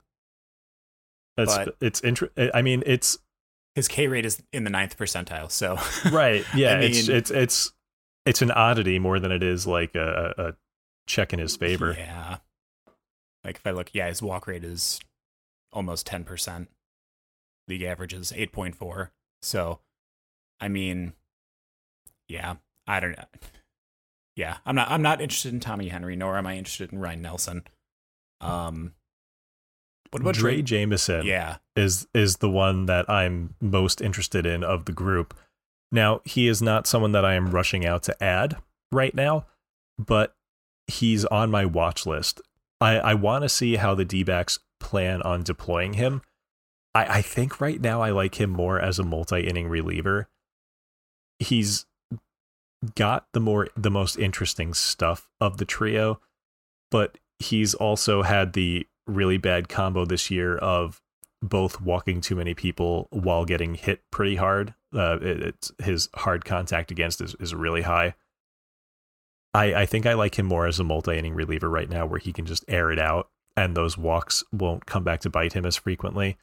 I mean, it's his K rate is in the 9th percentile. So right, yeah, I mean, it's an oddity more than it is like a check in his favor. Yeah, like if I look, his walk rate is almost 10%. League average is 8.4. So, I mean, yeah, I don't know. Yeah, I'm not interested in Tommy Henry, nor am I interested in Ryan Nelson. What about Dre Jameson? Yeah, is the one that I'm most interested in of the group. Now, he is not someone that I am rushing out to add right now, but he's on my watch list. I want to see how the D-backs plan on deploying him. I think right now I like him more as a multi-inning reliever. He's got the most interesting stuff of the trio, but he's also had the really bad combo this year of both walking too many people while getting hit pretty hard. His hard contact against is really high. I think I like him more as a multi-inning reliever right now, where he can just air it out and those walks won't come back to bite him as frequently.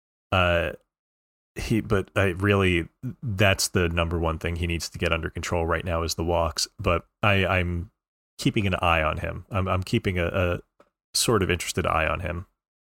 Really, that's the number one thing he needs to get under control right now is the walks. But I'm keeping an eye on him. I'm keeping a sort of interested eye on him.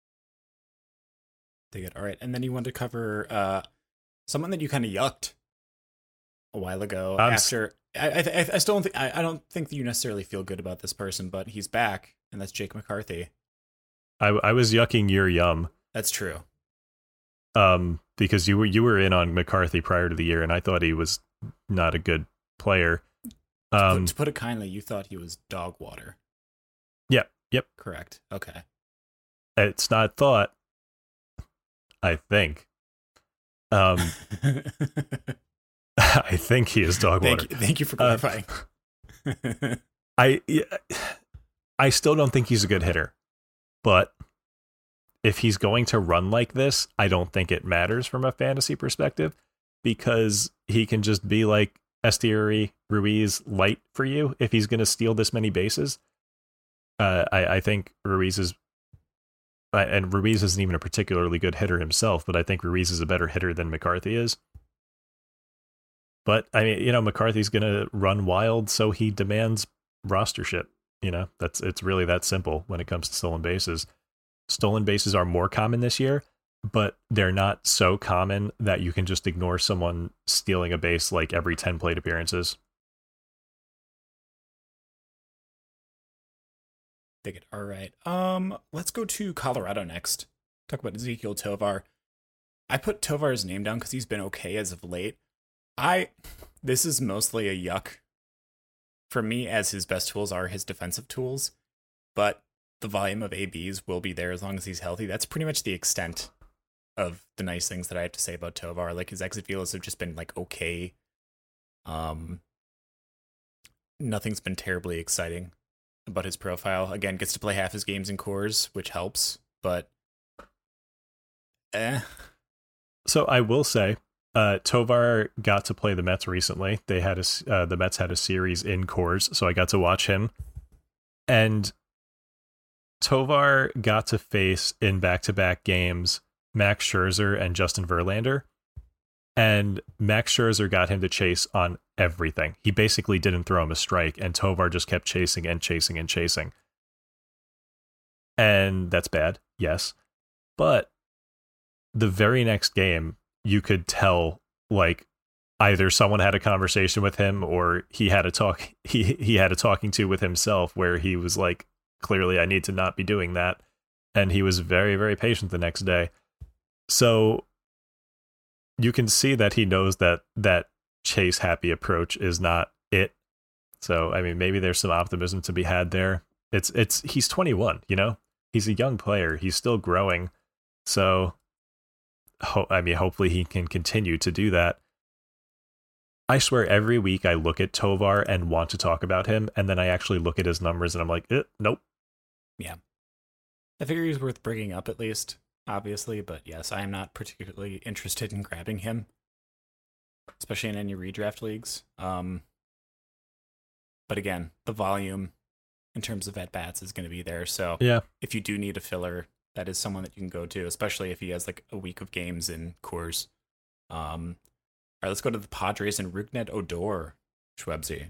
Dig it. All right, and then you want to cover someone that you kind of yucked a while ago. After I still don't think I don't think that you necessarily feel good about this person, but he's back, and that's Jake McCarthy. I was yucking your yum. That's true. Because you were in on McCarthy prior to the year, and I thought he was not a good player. To put it kindly, you thought he was dog water. Yep. Correct. Okay. It's not thought. I think. I think he is dog water. Thank you for clarifying. I still don't think he's a good hitter, but if he's going to run like this, I don't think it matters from a fantasy perspective, because he can just be like Esteury Ruiz light for you if he's going to steal this many bases. I think Ruiz is, and Ruiz isn't even a particularly good hitter himself, but I think Ruiz is a better hitter than McCarthy is. But I mean, McCarthy's going to run wild, so he demands rostership. It's really that simple when it comes to stolen bases. Stolen bases are more common this year, but they're not so common that you can just ignore someone stealing a base like every 10 plate appearances. Dig it. All right. Let's go to Colorado next. Talk about Ezequiel Tovar. I put Tovar's name down because he's been okay as of late. This is mostly a yuck for me, as his best tools are his defensive tools, but the volume of ABs will be there as long as he's healthy. That's pretty much the extent of the nice things that I have to say about Tovar. Like, his exit velos have just been like okay. Nothing's been terribly exciting about his profile. Again, gets to play half his games in Coors, which helps, but So I will say, Tovar got to play the Mets recently. They had the Mets had a series in Coors, so I got to watch him. And Tovar got to face in back-to-back games Max Scherzer and Justin Verlander. And Max Scherzer got him to chase on everything. He basically didn't throw him a strike, and Tovar just kept chasing and chasing and chasing. And that's bad, yes. But the very next game, you could tell, like, either someone had a conversation with him or he had a talk. He had a talking to with himself where he was like, clearly, I need to not be doing that. And he was very, very patient the next day. So you can see that he knows that chase happy approach is not it. So, I mean, maybe there's some optimism to be had there. He's 21, he's a young player. He's still growing. So hopefully he can continue to do that. I swear every week I look at Tovar and want to talk about him, and then I actually look at his numbers and I'm like, nope. Yeah. I figure he's worth bringing up at least, obviously, but yes, I am not particularly interested in grabbing him, especially in any redraft leagues. But again, the volume in terms of at-bats is going to be there, so yeah, if you do need a filler, that is someone that you can go to, especially if he has like a week of games in Coors. All right, let's go to the Padres and Rougned Odor, Schwebzy.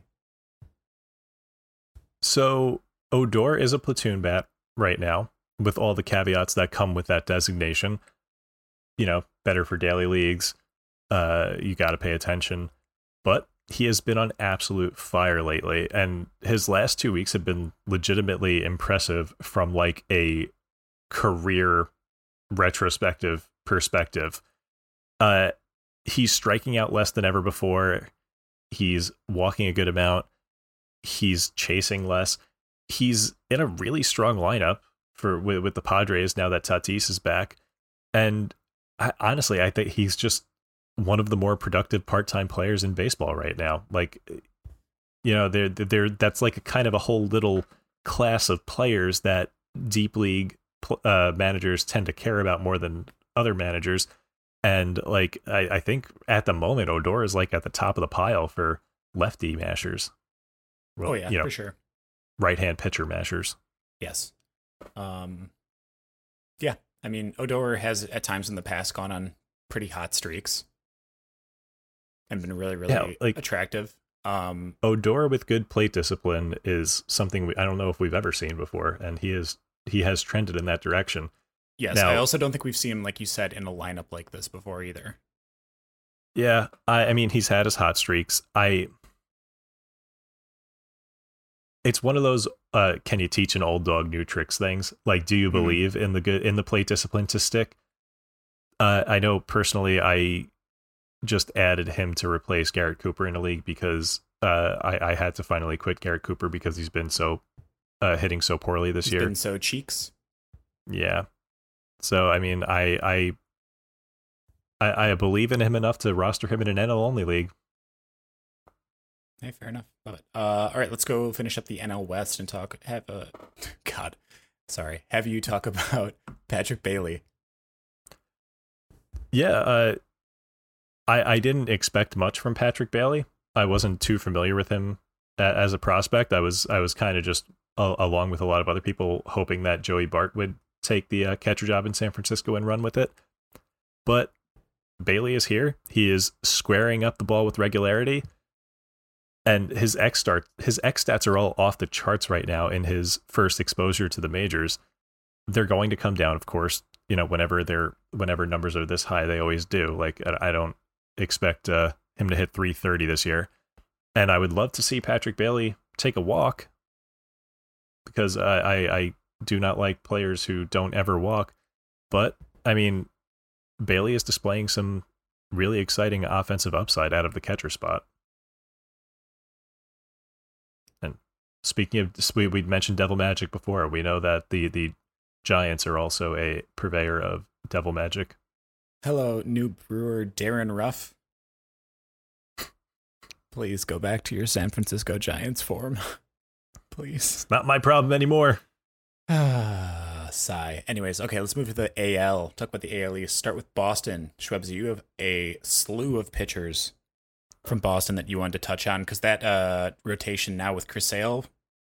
So Odor is a platoon bat right now, with all the caveats that come with that designation. Better for daily leagues. You got to pay attention. But he has been on absolute fire lately, and his last 2 weeks have been legitimately impressive from like a career retrospective perspective. He's striking out less than ever before. He's walking a good amount. He's chasing less. He's in a really strong lineup with the Padres now that Tatis is back. And honestly, I think he's just one of the more productive part-time players in baseball right now. Like, that's like a kind of a whole little class of players that deep league managers tend to care about more than other managers. And like, I think at the moment, Odor is like at the top of the pile for lefty mashers. Well, for sure. Right-hand pitcher mashers. Yes. Yeah. I mean, Odor has at times in the past gone on pretty hot streaks and been really, really attractive. Odor with good plate discipline is something I don't know if we've ever seen before, and he has trended in that direction. Yes, now, I also don't think we've seen him, like you said, in a lineup like this before either. Yeah, I mean, he's had his hot streaks. It's one of those can you teach an old dog new tricks things? Like, do you believe in the plate discipline to stick? I know personally, I just added him to replace Garrett Cooper in a league because I had to finally quit Garrett Cooper because he's been so hitting so poorly this year. He's been so cheeks. Yeah. So I mean, I believe in him enough to roster him in an NL only league. Hey, fair enough. Love it. All right, let's go finish up the NL West and have you talk about Patrick Bailey. Yeah, I didn't expect much from Patrick Bailey. I wasn't too familiar with him as a prospect. I was kind of just along with a lot of other people hoping that Joey Bart would take the catcher job in San Francisco and run with it. But Bailey is here. He is squaring up the ball with regularity. And his X stats are all off the charts right now in his first exposure to the majors. They're going to come down, of course. Whenever numbers are this high, they always do. Like, I don't expect him to hit 330 this year. And I would love to see Patrick Bailey take a walk because I do not like players who don't ever walk. But, I mean, Bailey is displaying some really exciting offensive upside out of the catcher spot. And speaking of, we'd mentioned Devil Magic before. We know that the Giants are also a purveyor of Devil Magic. Hello, new brewer Darren Ruff. Please go back to your San Francisco Giants form. Please. It's not my problem anymore. Sigh. Anyways, okay, let's move to the AL. Talk about the AL East. Start with Boston. Schwebs, you have a slew of pitchers from Boston that you wanted to touch on because that rotation now with Chris Sale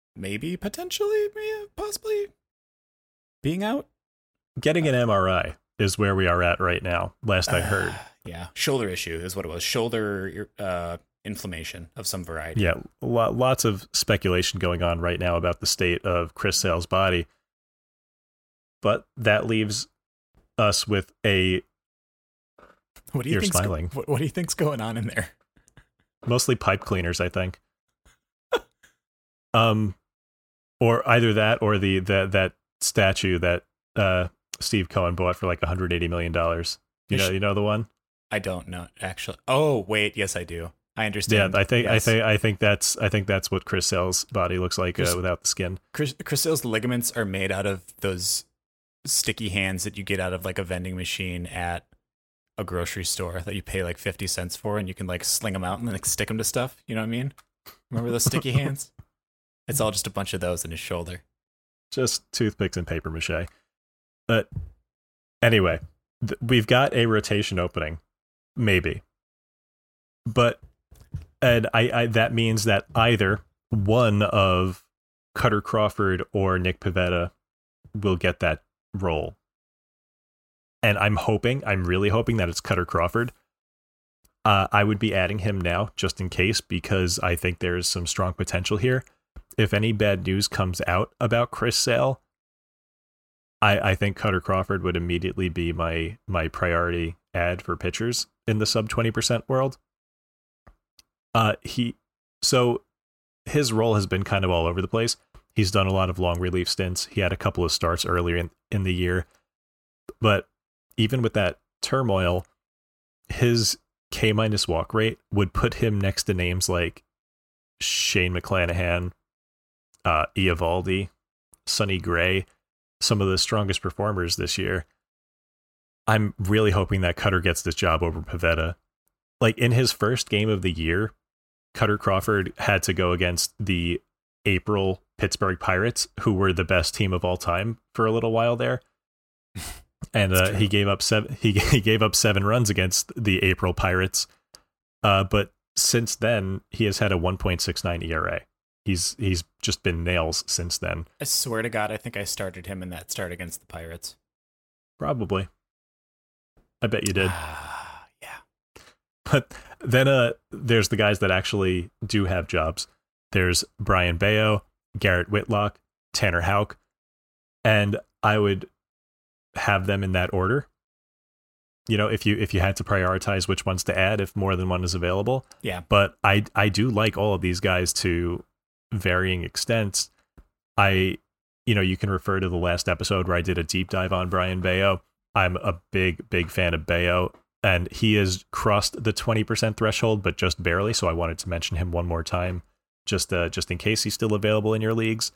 possibly being out. Getting an MRI is where we are at right now, last I heard. Yeah, shoulder issue is what it was. Shoulder inflammation of some variety. Yeah, lots of speculation going on right now about the state of Chris Sale's body. But that leaves us with a... What do you You're smiling. What do you think's going on in there? Mostly pipe cleaners, I think. Or either that or that statue that Steve Cohen bought for like $180 million. You know the one? I don't know actually. Oh wait, yes I do. I understand. Yeah, Yes. I think that's what Chris Sale's body looks like without the skin. Chris Sale's ligaments are made out of those sticky hands that you get out of like a vending machine at a grocery store that you pay like 50 cents for, and you can like sling them out and like stick them to stuff. You know what I mean? Remember those sticky hands? It's all just a bunch of those in his shoulder. Just toothpicks and paper mache. But anyway, we've got a rotation opening, maybe. But and I that means that either one of Cutter Crawford or Nick Pivetta will get that role. And I'm really hoping that it's Cutter Crawford. I would be adding him now just in case, because I think there's some strong potential here. If any bad news comes out about Chris Sale, I think Cutter Crawford would immediately be my priority add for pitchers in the sub 20% world. So his role has been kind of all over the place. He's done a lot of long relief stints. He had a couple of starts earlier in the year. But even with that turmoil, his K- walk rate would put him next to names like Shane McClanahan, Eovaldi, Sonny Gray, some of the strongest performers this year. I'm really hoping that Cutter gets this job over Pivetta. Like in his first game of the year, Cutter Crawford had to go against the April Pittsburgh Pirates, who were the best team of all time for a little while there. And he gave up 7 runs against the April Pirates. But since then, he has had a 1.69 ERA. He's just been nails since then. I swear to God, I think I started him in that start against the Pirates. Probably. I bet you did. Yeah. But then there's the guys that actually do have jobs. There's Brian Bayo, Garrett Whitlock, Tanner Houck, and I would have them in that order. You know, if you had to prioritize which ones to add, if more than one is available. Yeah. But I do like all of these guys to varying extents. You can refer to the last episode where I did a deep dive on Brian Bayo. I'm a big fan of Bayo, and he has crossed the 20% threshold, but just barely. So I wanted to mention him one more time, just in case he's still available in your leagues.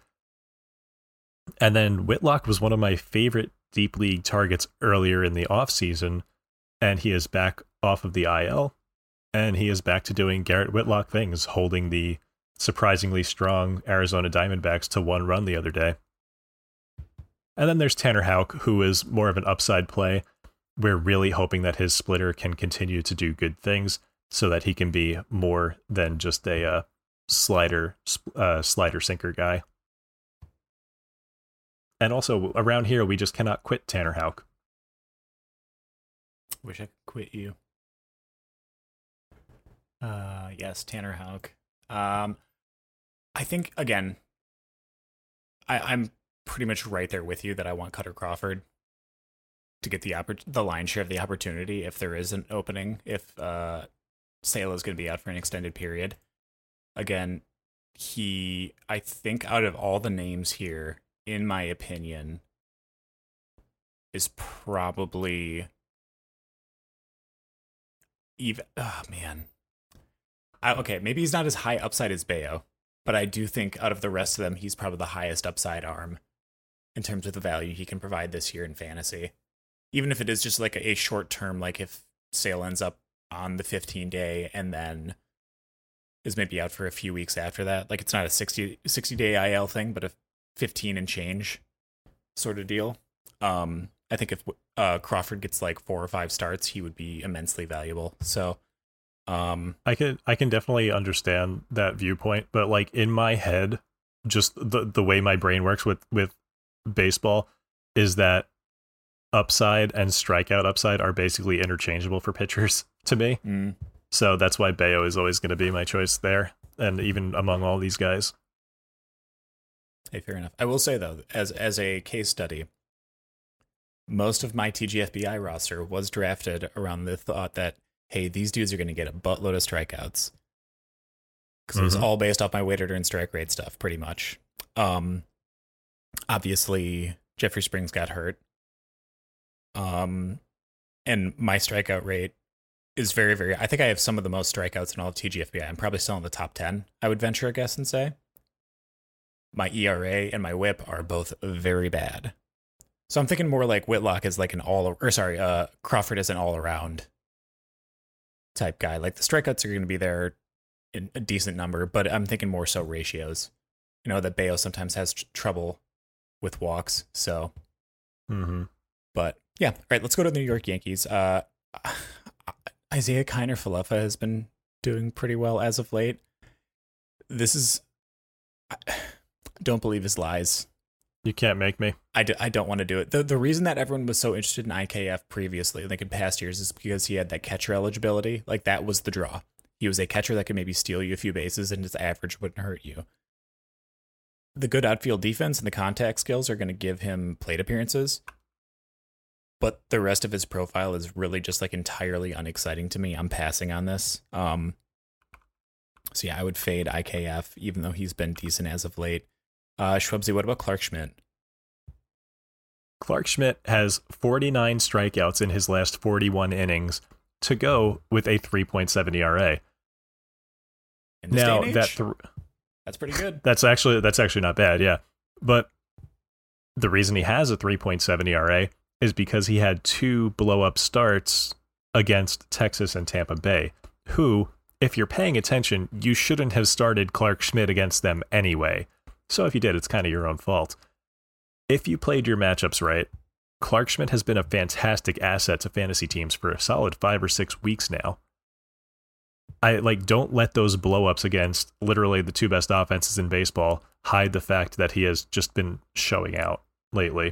And then Whitlock was one of my favorite deep league targets earlier in the offseason, and he is back off of the IL, and he is back to doing Garrett Whitlock things, holding the surprisingly strong Arizona Diamondbacks to 1 run the other day. And then there's Tanner Houck, who is more of an upside play. We're really hoping that his splitter can continue to do good things so that he can be more than just a slider sinker guy. And also, around here, we just cannot quit Tanner Houck. Wish I could quit you. Yes, Tanner Houck. I think, again, I'm pretty much right there with you that I want Cutter Crawford to get the lion's share of the opportunity if there is an opening, if Sale is going to be out for an extended period. Again, I think out of all the names here, in my opinion, is probably even. Oh man. Okay, maybe he's not as high upside as Bayo, but I do think out of the rest of them, he's probably the highest upside arm in terms of the value he can provide this year in fantasy. Even if it is just like a short term, like if Sale ends up on the 15-day and then is maybe out for a few weeks after that. Like it's not a 60-day IL thing, but a 15 and change sort of deal. I think if Crawford gets like 4 or 5 starts, he would be immensely valuable. So I can definitely understand that viewpoint, but like in my head, just the way my brain works with baseball is that upside and strikeout upside are basically interchangeable for pitchers to me. So that's why Bayo is always going to be my choice there, and even among all these guys. Hey, fair enough. I will say though, as a case study, most of my TGFBI roster was drafted around the thought that, hey, these dudes are going to get a buttload of strikeouts. Because it was all based off my weighted earned strike rate stuff, pretty much. Obviously, Jeffrey Springs got hurt. And my strikeout rate is very, very... I think I have some of the most strikeouts in all of TGFBI. I'm probably still in the top 10, I would venture a guess and say. My ERA and my WHIP are both very bad. So I'm thinking more like Whitlock as like Crawford as an all around type guy. Like the strikeouts are going to be there in a decent number, but I'm thinking more so ratios. You know that Bayo sometimes has trouble with walks. So, but yeah, all right. Let's go to the New York Yankees. Isaiah Kiner-Falefa has been doing pretty well as of late. Don't believe his lies. You can't make me. I don't want to do it. The reason that everyone was so interested in IKF previously, like in past years, is because he had that catcher eligibility. Like that was the draw. He was a catcher that could maybe steal you a few bases and his average wouldn't hurt you. The good outfield defense and the contact skills are going to give him plate appearances. But the rest of his profile is really just like entirely unexciting to me. I'm passing on this. So yeah, I would fade IKF, even though he's been decent as of late. Schwebzy, what about Clarke Schmidt? Clarke Schmidt has 49 strikeouts in his last 41 innings to go with a 3.7 ERA. In this day and age, that's pretty good. That's actually not bad, yeah. But the reason he has a 3.7 ERA is because he had 2 blow-up starts against Texas and Tampa Bay, who, if you're paying attention, you shouldn't have started Clarke Schmidt against them anyway. So if you did, it's kind of your own fault. If you played your matchups right, Clarke Schmidt has been a fantastic asset to fantasy teams for a solid 5 or 6 weeks now. Don't let those blow-ups against literally the 2 best offenses in baseball hide the fact that he has just been showing out lately.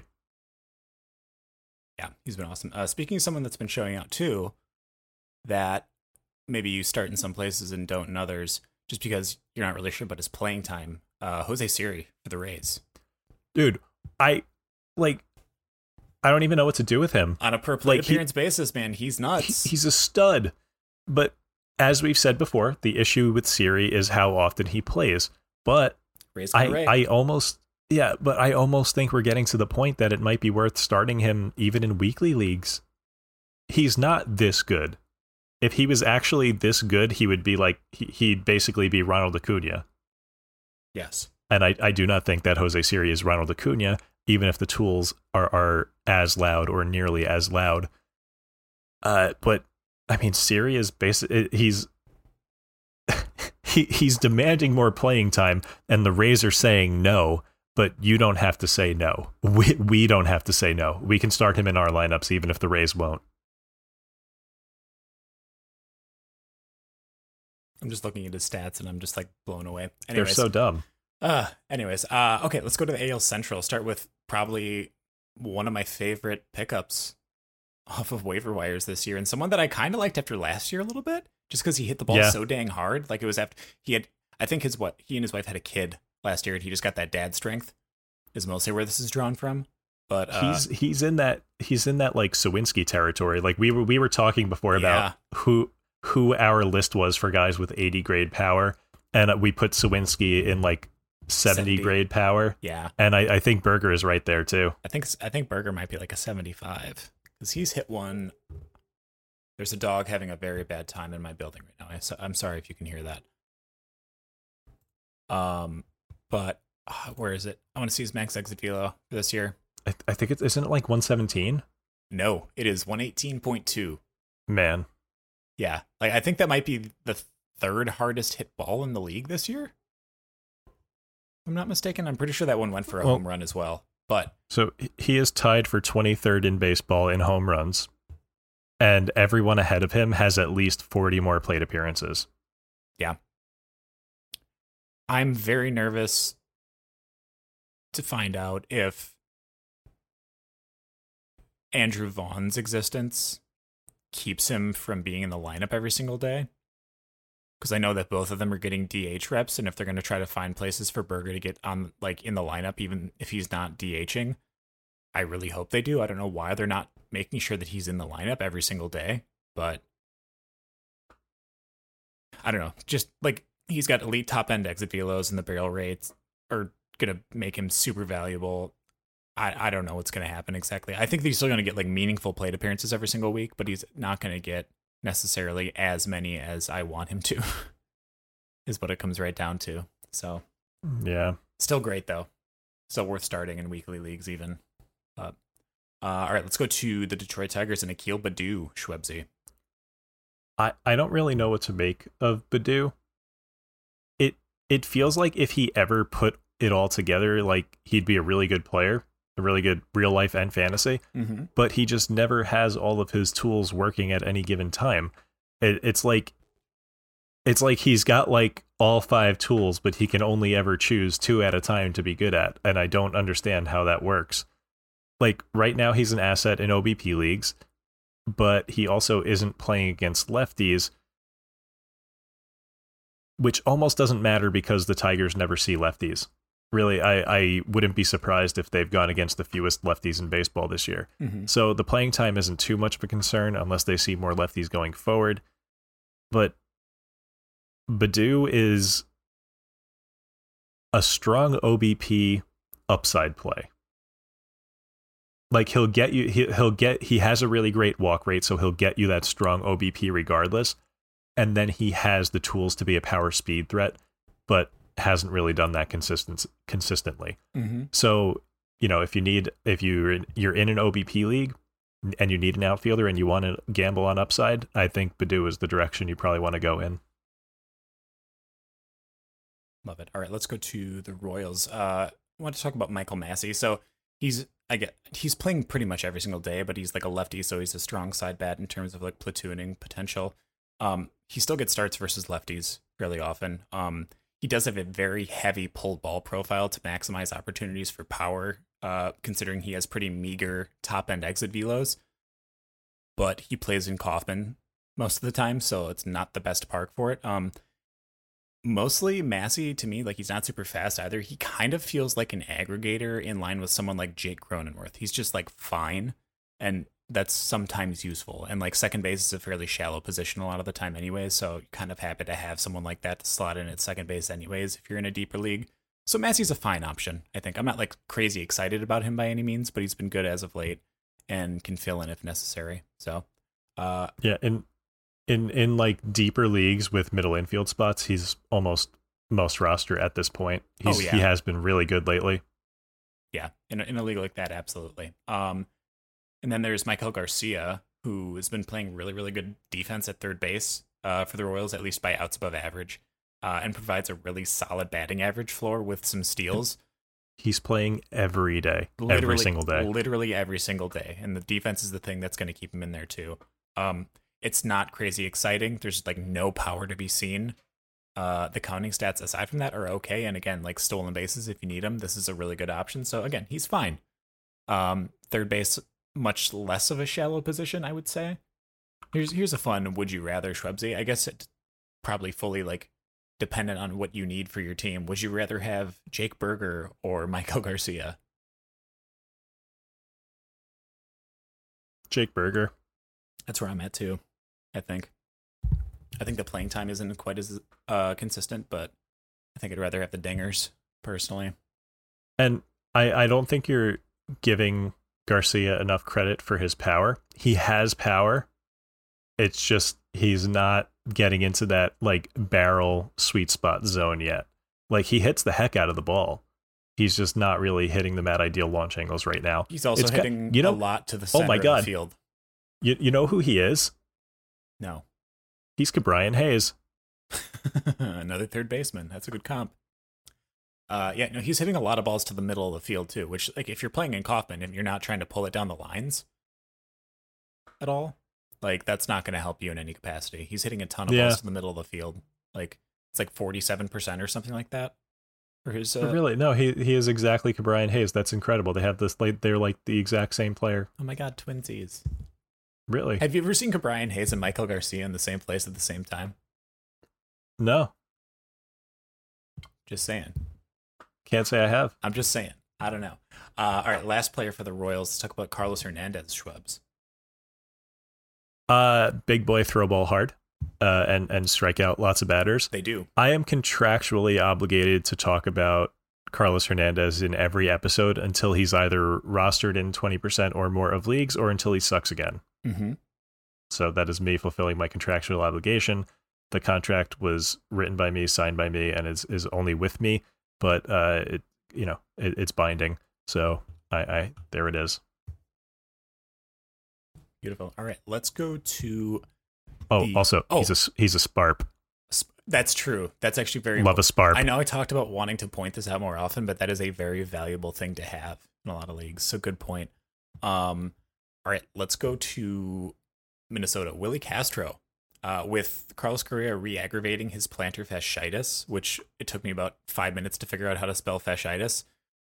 Yeah, he's been awesome. Speaking of someone that's been showing out too, that maybe you start in some places and don't in others, just because you're not really sure about his playing time. Jose Siri for the Rays. Dude, I don't even know what to do with him. On a per plate appearance basis, man, he's nuts. He's a stud. But as we've said before, the issue with Siri is how often he plays. But I almost think we're getting to the point that it might be worth starting him even in weekly leagues. He's not this good. If he was actually this good, he would be like, he'd basically be Ronald Acuna. Yes. And I do not think that Jose Siri is Ronald Acuna, even if the tools are as loud or nearly as loud. But I mean, Siri is he's demanding more playing time, and the Rays are saying no. But you don't have to say no. We don't have to say no. We can start him in our lineups, even if the Rays won't. I'm just looking at his stats and I'm just like blown away. Anyways, they're so dumb. Okay, let's go to the AL Central. Start with probably one of my favorite pickups off of waiver wires this year, and someone that I kind of liked after last year a little bit, just because he hit the ball so dang hard. Like it was after he and his wife had a kid last year, and he just got that dad strength. Is mostly where this is drawn from. But he's in that like Sawinski territory. Like we were talking before about who our list was for guys with 80 grade power, and we put Sawinski in like 70 grade power. Yeah, and I think Berger is right there too. I think Berger might be like a 75 because he's hit one. There's a dog having a very bad time in my building right now. I'm sorry if you can hear that. But where is it? I want to see his max exit velo for this year. I think isn't it like 117? No, it is 118.2. Man. Yeah, like I think that might be the 3rd hardest hit ball in the league this year. If I'm not mistaken. I'm pretty sure that one went for a home run as well. But so he is tied for 23rd in baseball in home runs, and everyone ahead of him has at least 40 more plate appearances. Yeah. I'm very nervous to find out if Andrew Vaughn's existence keeps him from being in the lineup every single day. Because I know that both of them are getting DH reps, and if they're going to try to find places for Berger to get on, like in the lineup, even if he's not DHing, I really hope they do. I don't know why they're not making sure that he's in the lineup every single day, but I don't know. Just like he's got elite top end exit velos, and the barrel rates are going to make him super valuable. I don't know what's going to happen exactly. I think he's still going to get like meaningful plate appearances every single week, but he's not going to get necessarily as many as I want him to, is what it comes right down to. So, yeah. Still great, though. Still worth starting in weekly leagues, even. All right, let's go to the Detroit Tigers and Akil Baddoo, Schwebzy. I don't really know what to make of Baddoo. It feels like if he ever put it all together, like he'd be a really good player, a really good real life and fantasy, but he just never has all of his tools working at any given time. It's like he's got like all 5 tools, but he can only ever choose 2 at a time to be good at, and I don't understand how that works. Like right now he's an asset in OBP leagues, but he also isn't playing against lefties, which almost doesn't matter because the Tigers never see lefties. Really, I wouldn't be surprised if they've gone against the fewest lefties in baseball this year. So the playing time isn't too much of a concern unless they see more lefties going forward. But Baddoo is a strong OBP upside play. Like he'll get you, he has a really great walk rate, so he'll get you that strong OBP regardless. And then he has the tools to be a power speed threat, but hasn't really done that consistently. So, you know, if you're in an OBP league and you need an outfielder and you want to gamble on upside, I think Baddoo is the direction you probably want to go in. Love it. All right, let's go to the Royals. I want to talk about Michael Massey. So he's playing pretty much every single day, but he's like a lefty, so he's a strong side bat in terms of like platooning potential. He still gets starts versus lefties fairly often. He does have a very heavy pulled ball profile to maximize opportunities for power, considering he has pretty meager top end exit velos. But he plays in Kauffman most of the time, so it's not the best park for it. Mostly Massey, to me, like he's not super fast either. He kind of feels like an aggregator in line with someone like Jake Cronenworth. He's just like fine, and that's sometimes useful. And like second base is a fairly shallow position a lot of the time anyways, so you're kind of happy to have someone like that to slot in at second base anyways if you're in a deeper league. So Massey's a fine option, I think. I'm not like crazy excited about him by any means, but he's been good as of late and can fill in if necessary. So yeah, in like deeper leagues with middle infield spots, he's almost most roster at this point. He has been really good lately. Yeah, in a league like that, absolutely. And then there's Michael Garcia, who has been playing really, really good defense at third base for the Royals, at least by outs above average, and provides a really solid batting average floor with some steals. He's playing every day, every single day. Literally every single day. And the defense is the thing that's going to keep him in there, too. It's not crazy exciting. There's like no power to be seen. The counting stats aside from that are okay. And again, like stolen bases, if you need them, this is a really good option. So again, he's fine. Third base, much less of a shallow position, I would say. Here's a fun would you rather, Schwebzy. I guess it's probably fully like dependent on what you need for your team. Would you rather have Jake Burger or Michael Garcia? Jake Burger. That's where I'm at too, I think. I think the playing time isn't quite as consistent, but I think I'd rather have the dingers, personally. And I don't think you're giving Garcia enough credit for his power. He has power. It's just he's not getting into that like barrel sweet spot zone yet. Like he hits the heck out of the ball. He's just not really hitting them at ideal launch angles right now. He's also hitting a lot to the center of the field. You know who he is? No. He's Ke'Bryan Hayes. Another third baseman. That's a good comp. He's hitting a lot of balls to the middle of the field too, which like if you're playing in Kauffman and you're not trying to pull it down the lines at all, like that's not going to help you in any capacity. He's hitting a ton of balls to the middle of the field. Like it's like 47% or something like that. For his really? No, he is exactly Ke'Bryan Hayes. That's incredible. They have this like they're like the exact same player. Oh my god, twinsies. Really? Have you ever seen Ke'Bryan Hayes and Michael Garcia in the same place at the same time? No. Just saying. Can't say I have. I'm just saying. I don't know. All right, last player for the Royals. Let's talk about Carlos Hernandez, Schwebs. Big boy throw ball hard and strike out lots of batters. They do. I am contractually obligated to talk about Carlos Hernandez in every episode until he's either rostered in 20% or more of leagues or until he sucks again. Mm-hmm. So that is me fulfilling my contractual obligation. The contract was written by me, signed by me, and is only with me. But it's binding. So I there it is. Beautiful. All right, let's go to. He's a Sparp. That's true. That's actually very love a Sparp. I know I talked about wanting to point this out more often, but that is a very valuable thing to have in a lot of leagues. So good point. All right, let's go to Minnesota. Willie Castro, with Carlos Correa re-aggravating his plantar fasciitis, which it took me about 5 minutes to figure out how to spell fasciitis.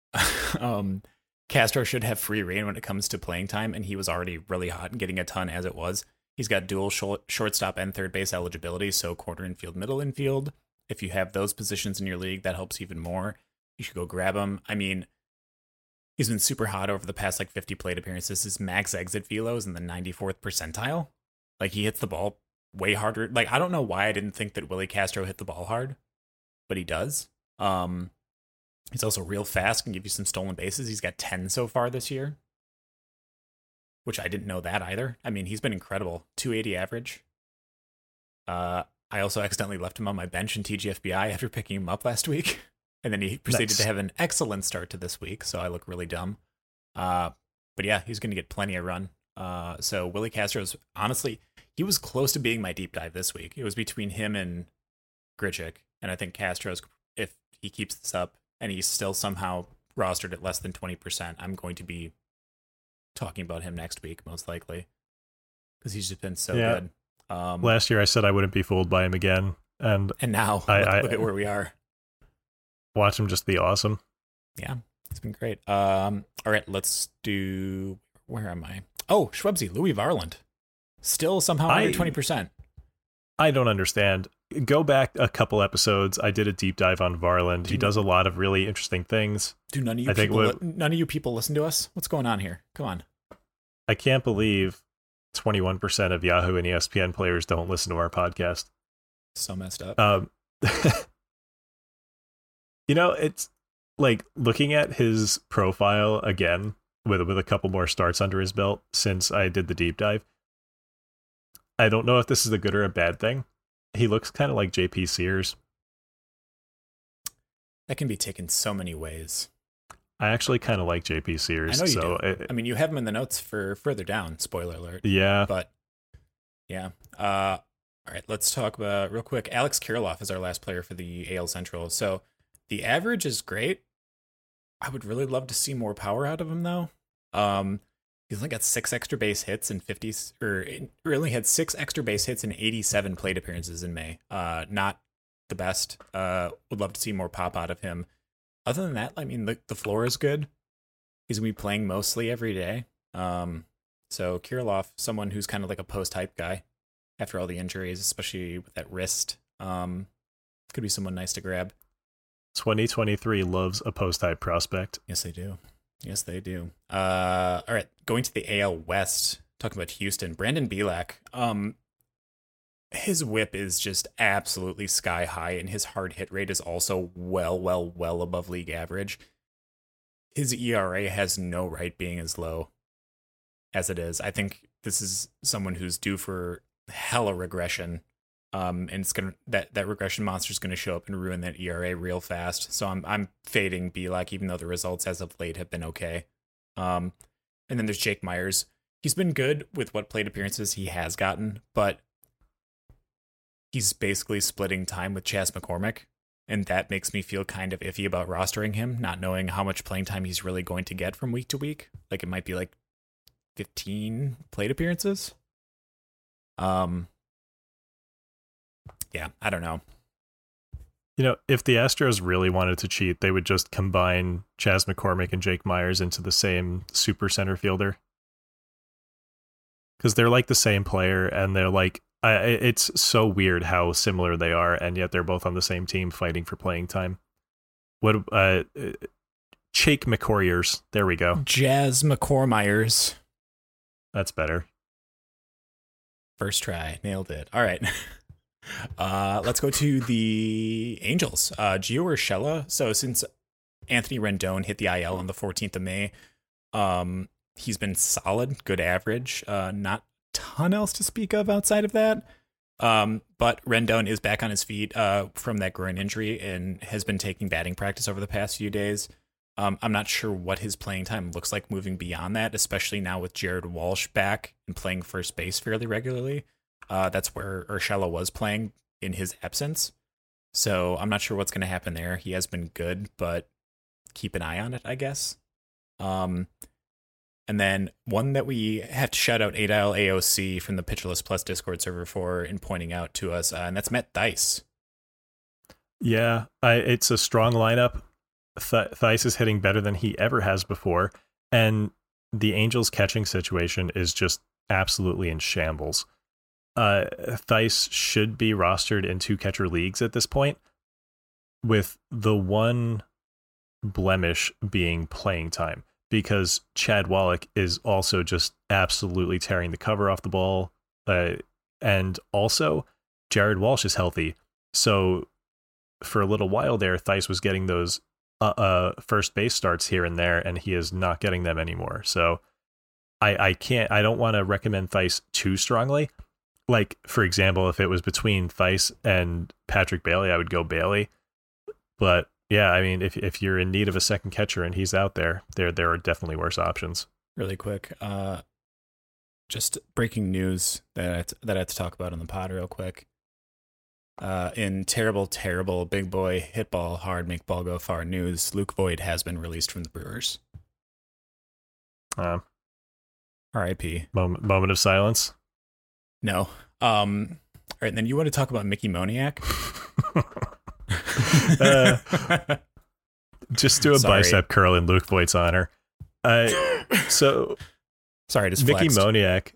Castro should have free reign when it comes to playing time, and he was already really hot and getting a ton as it was. He's got dual shortstop and third base eligibility, so corner infield, middle infield. If you have those positions in your league, that helps even more. You should go grab him. I mean, he's been super hot over the past 50 plate appearances. His max exit velo is in the 94th percentile. He hits the ball way harder. I don't know why I didn't think that Willie Castro hit the ball hard, but he does. He's also real fast, can give you some stolen bases. He's got 10 so far this year, which I didn't know that either. I mean, he's been incredible. 280 average. I also accidentally left him on my bench in TGFBI after picking him up last week. And then he proceeded to have an excellent start to this week, so I look really dumb. But yeah, he's going to get plenty of run. So Willie Castro's, honestly, he was close to being my deep dive this week. It was between him and Grichuk. And I think Castro's, if he keeps this up and he's still somehow rostered at less than 20%, I'm going to be talking about him next week, most likely, because he's just been so good. Last year I said I wouldn't be fooled by him again, and now look at where we are. Watch him just be awesome. Yeah, it's been great. All right, let's do. Where am I? Oh, Schwebzy, Louis Varland, still somehow under 20%. I don't understand. Go back a couple episodes. I did a deep dive on Varland. He does a lot of really interesting things. Do none of you people listen to us? What's going on here? Come on. I can't believe 21% of Yahoo and ESPN players don't listen to our podcast. So messed up. It's looking at his profile again with a couple more starts under his belt since I did the deep dive. I don't know if this is a good or a bad thing. He looks kind of like JP Sears. That can be taken so many ways. I actually kind of like JP Sears. I know you do. I mean, you have him in the notes for further down. Spoiler alert. Yeah. But, yeah. All right, let's talk about, real quick, Alex Kirilloff is our last player for the AL Central. So the average is great. I would really love to see more power out of him, though. He's only got 6 extra base hits in 50s, or only had 6 extra base hits in 87 plate appearances in May. Not the best. Would love to see more pop out of him. Other than that, I mean, the floor is good. He's going to be playing mostly every day. So Kirilloff, someone who's kind of like a post-hype guy after all the injuries, especially with that wrist, could be someone nice to grab. 2023 loves a post-hype prospect. Yes, they do. Yes, they do. All right, going to the AL West, talking about Houston, Brandon Bielak. His whip is just absolutely sky high, and his hard hit rate is also well above league average. His ERA has no right being as low as it is. I think this is someone who's due for hella regression. And it's that regression monster is gonna show up and ruin that ERA real fast. So I'm fading Bielak, even though the results as of late have been okay. And then there's Jake Myers. He's been good with what plate appearances he has gotten, but he's basically splitting time with Chas McCormick, and that makes me feel kind of iffy about rostering him, not knowing how much playing time he's really going to get from week to week. It might be 15 plate appearances. Yeah, I don't know. If the Astros really wanted to cheat, they would just combine Chas McCormick and Jake Myers into the same super center fielder. Because they're the same player, and they're it's so weird how similar they are, and yet they're both on the same team fighting for playing time. Chake McCormiers. There we go. Jazz McCormiers. That's better. First try. Nailed it. All right. Let's go to the Angels. Gio Urshela. So since Anthony Rendon hit the IL on the 14th of May, he's been solid, good average. Not a ton else to speak of outside of that. But Rendon is back on his feet from that groin injury and has been taking batting practice over the past few days. I'm not sure what his playing time looks like moving beyond that, especially now with Jared Walsh back and playing first base fairly regularly. That's where Urshela was playing in his absence. So I'm not sure what's going to happen there. He has been good, but keep an eye on it, I guess. And then one that we have to shout out Adile AOC from the Pitcherless Plus Discord server for in pointing out to us, and that's Matt Thaiss. Yeah, it's a strong lineup. Thaiss is hitting better than he ever has before, and the Angels' catching situation is just absolutely in shambles. Thaiss should be rostered in 2 catcher leagues at this point, with the one blemish being playing time, because Chad Wallach is also just absolutely tearing the cover off the ball, and also Jared Walsh is healthy, so for a little while there, Thaiss was getting those first base starts here and there, and he is not getting them anymore. So I don't want to recommend Thaiss too strongly. Like, for example, if it was between Thaiss and Patrick Bailey, I would go Bailey. But yeah, I mean, if you're in need of a second catcher and he's out there are definitely worse options. Really quick, just breaking news that I had to talk about on the pod real quick. In terrible big boy hit ball hard make ball go far news, Luke Voigt has been released from the Brewers. R.I.P. Moment of silence. No. All right, then you want to talk about Mickey Moniak? Just do a bicep curl in Luke Voigt's honor. So sorry, just Mickey flexed. Moniak.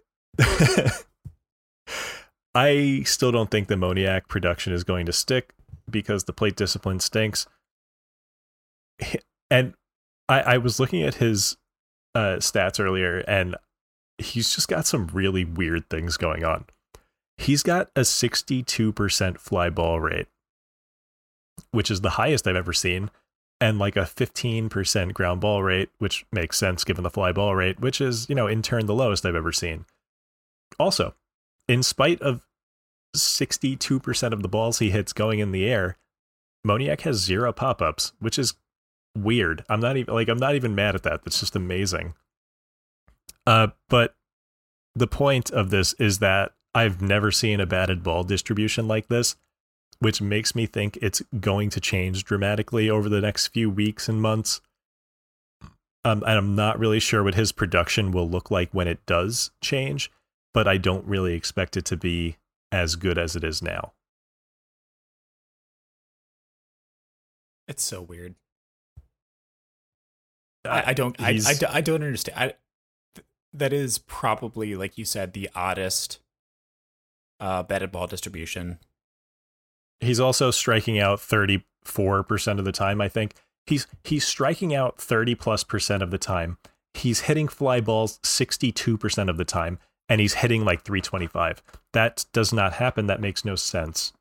I still don't think the Moniak production is going to stick because the plate discipline stinks. And I was looking at his stats earlier, and he's just got some really weird things going on. He's got a 62% fly ball rate, which is the highest I've ever seen, and like a 15% ground ball rate, which makes sense given the fly ball rate, which is, in turn the lowest I've ever seen. Also, in spite of 62% of the balls he hits going in the air, Moniak has 0 pop-ups, which is weird. I'm not even mad at that. That's just amazing. But the point of this is that I've never seen a batted ball distribution like this, which makes me think it's going to change dramatically over the next few weeks and months. And I'm not really sure what his production will look like when it does change, but I don't really expect it to be as good as it is now. It's so weird. I don't understand. That is probably, like you said, the oddest batted ball distribution. He's also striking out 34% of the time, I think. He's striking out 30+% of the time. He's hitting fly balls 62% of the time, and he's hitting like 325. That does not happen. That makes no sense.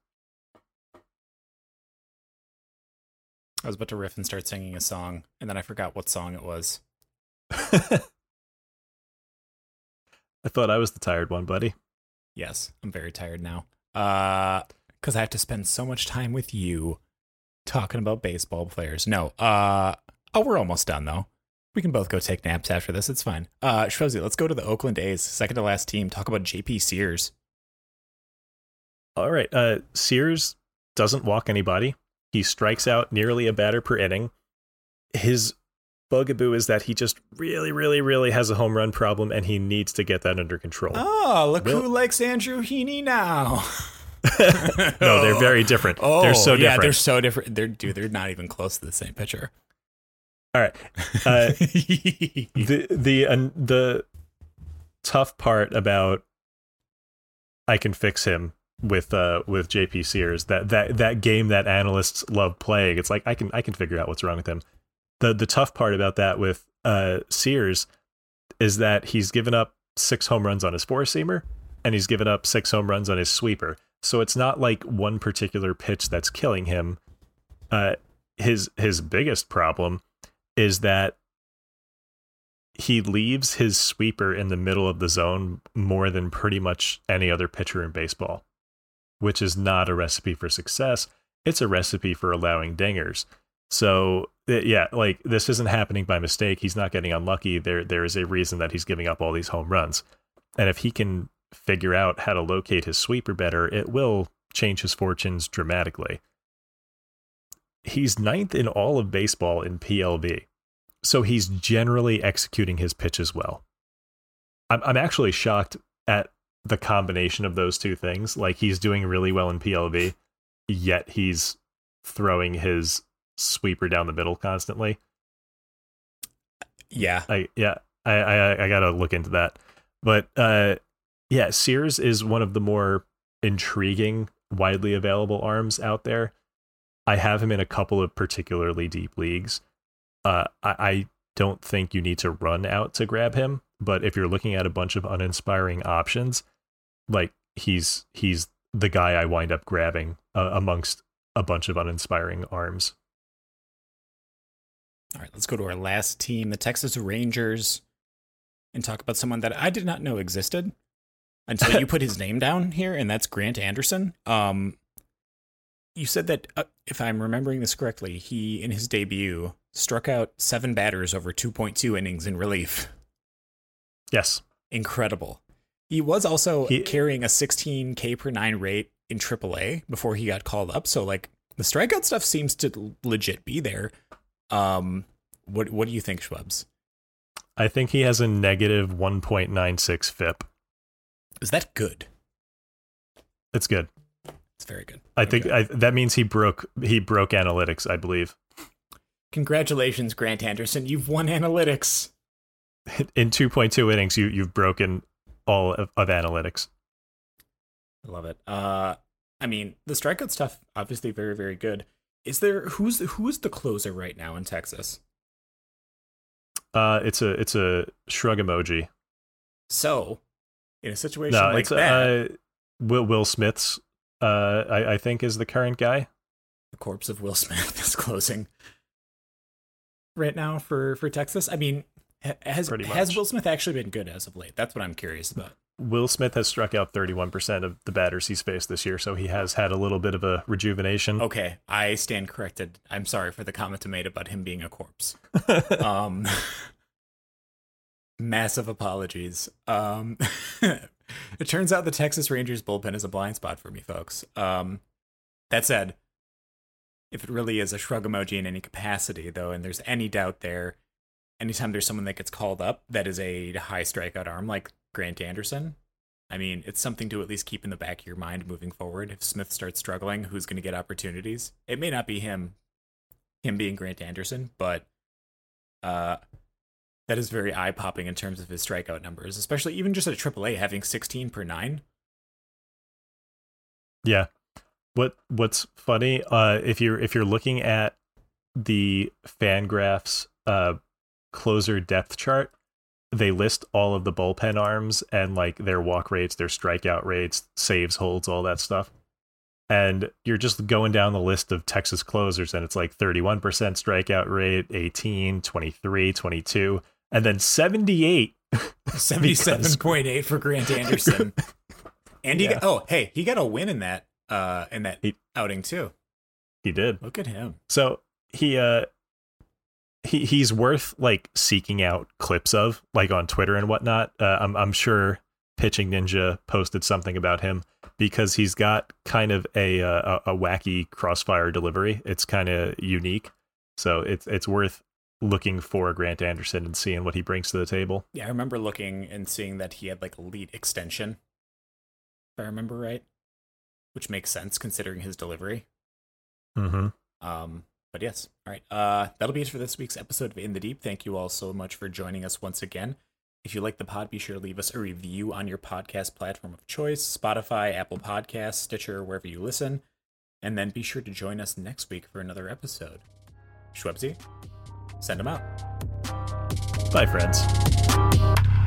I was about to riff and start singing a song, and then I forgot what song it was. I thought I was the tired one, buddy. Yes, I'm very tired now. Because I have to spend so much time with you talking about baseball players. No, we're almost done, though. We can both go take naps after this. It's fine. Shrozy, let's go to the Oakland A's, second to last team. Talk about JP Sears. All right. Sears doesn't walk anybody. He strikes out nearly a batter per inning. His bugaboo is that he just really, really, really has a home run problem, and he needs to get that under control. Oh, look who likes Andrew Heaney now. No, they're very different. Oh, they're so different. Yeah, they're so different. They're not even close to the same pitcher. All right. The tough part about I can fix him with JP Sears, that game that analysts love playing. It's like I can figure out what's wrong with him. The tough part about that with Sears is that he's given up 6 home runs on his four-seamer, and he's given up 6 home runs on his sweeper. So it's not like one particular pitch that's killing him. His biggest problem is that he leaves his sweeper in the middle of the zone more than pretty much any other pitcher in baseball, which is not a recipe for success. It's a recipe for allowing dingers. So yeah, like this isn't happening by mistake. He's not getting unlucky. There is a reason that he's giving up all these home runs. And if he can figure out how to locate his sweeper better, it will change his fortunes dramatically. He's ninth in all of baseball in PLV. So he's generally executing his pitches well. I'm actually shocked at the combination of those two things. Like, he's doing really well in PLV, yet he's throwing his sweeper down the middle constantly. Yeah. I gotta look into that. But yeah, Sears is one of the more intriguing, widely available arms out there. I have him in a couple of particularly deep leagues. I don't think you need to run out to grab him, but if you're looking at a bunch of uninspiring options, like he's the guy I wind up grabbing amongst a bunch of uninspiring arms. All right, let's go to our last team, the Texas Rangers, and talk about someone that I did not know existed until you put his name down here, and that's Grant Anderson. You said that, if I'm remembering this correctly, he, in his debut, struck out 7 batters over 2.2 innings in relief. Yes. Incredible. He was also carrying a 16 K per 9 rate in AAA before he got called up. So, like, the strikeout stuff seems to legit be there. What do you think, Schwebs? I think he has a negative 1.96 FIP. Is that good? It's good. It's very good. I think that means he broke analytics, I believe. Congratulations, Grant Anderson. You've won analytics. In 2.2 innings, you've broken all of analytics. I love it. I mean, the strikeout stuff, obviously very, very good. Is there who is the closer right now in Texas? It's a shrug emoji. So, in a situation like that, Will Smith's I think is the current guy. The corpse of Will Smith is closing right now for Texas. I mean, has Will Smith actually been good as of late? That's what I'm curious about. Will Smith has struck out 31% of the batters he's faced this year, so he has had a little bit of a rejuvenation. Okay, I stand corrected. I'm sorry for the comment I made about him being a corpse. Massive apologies. It turns out the Texas Rangers bullpen is a blind spot for me, folks. That said, if it really is a shrug emoji in any capacity, though, and there's any doubt there, anytime there's someone that gets called up that is a high strikeout arm like Grant Anderson, I mean, it's something to at least keep in the back of your mind moving forward. If Smith starts struggling, who's going to get opportunities? It may not be him being Grant Anderson, but that is very eye-popping in terms of his strikeout numbers, especially even just at AAA having 16 per 9. Yeah. What's funny, if you're looking at the Fangraphs closer depth chart, they list all of the bullpen arms and like their walk rates, their strikeout rates, saves, holds, all that stuff. And you're just going down the list of Texas closers, and it's like 31% strikeout rate, 18, 23, 22, and then 78. 77.8 for Grant Anderson. And he got a win in that outing too. He did. Look at him. So he's worth like seeking out clips of, like on Twitter and whatnot. I'm sure Pitching Ninja posted something about him because he's got kind of a wacky crossfire delivery. It's kind of unique, so it's worth looking for Grant Anderson and seeing what he brings to the table. Yeah, I remember looking and seeing that he had like elite extension, if I remember right, which makes sense considering his delivery. Mm-hmm. But yes, all right. That'll be it for this week's episode of In the Deep. Thank you all so much for joining us once again. If you like the pod, be sure to leave us a review on your podcast platform of choice, Spotify, Apple Podcasts, Stitcher, wherever you listen. And then be sure to join us next week for another episode. Schwebsy, send them out. Bye, friends.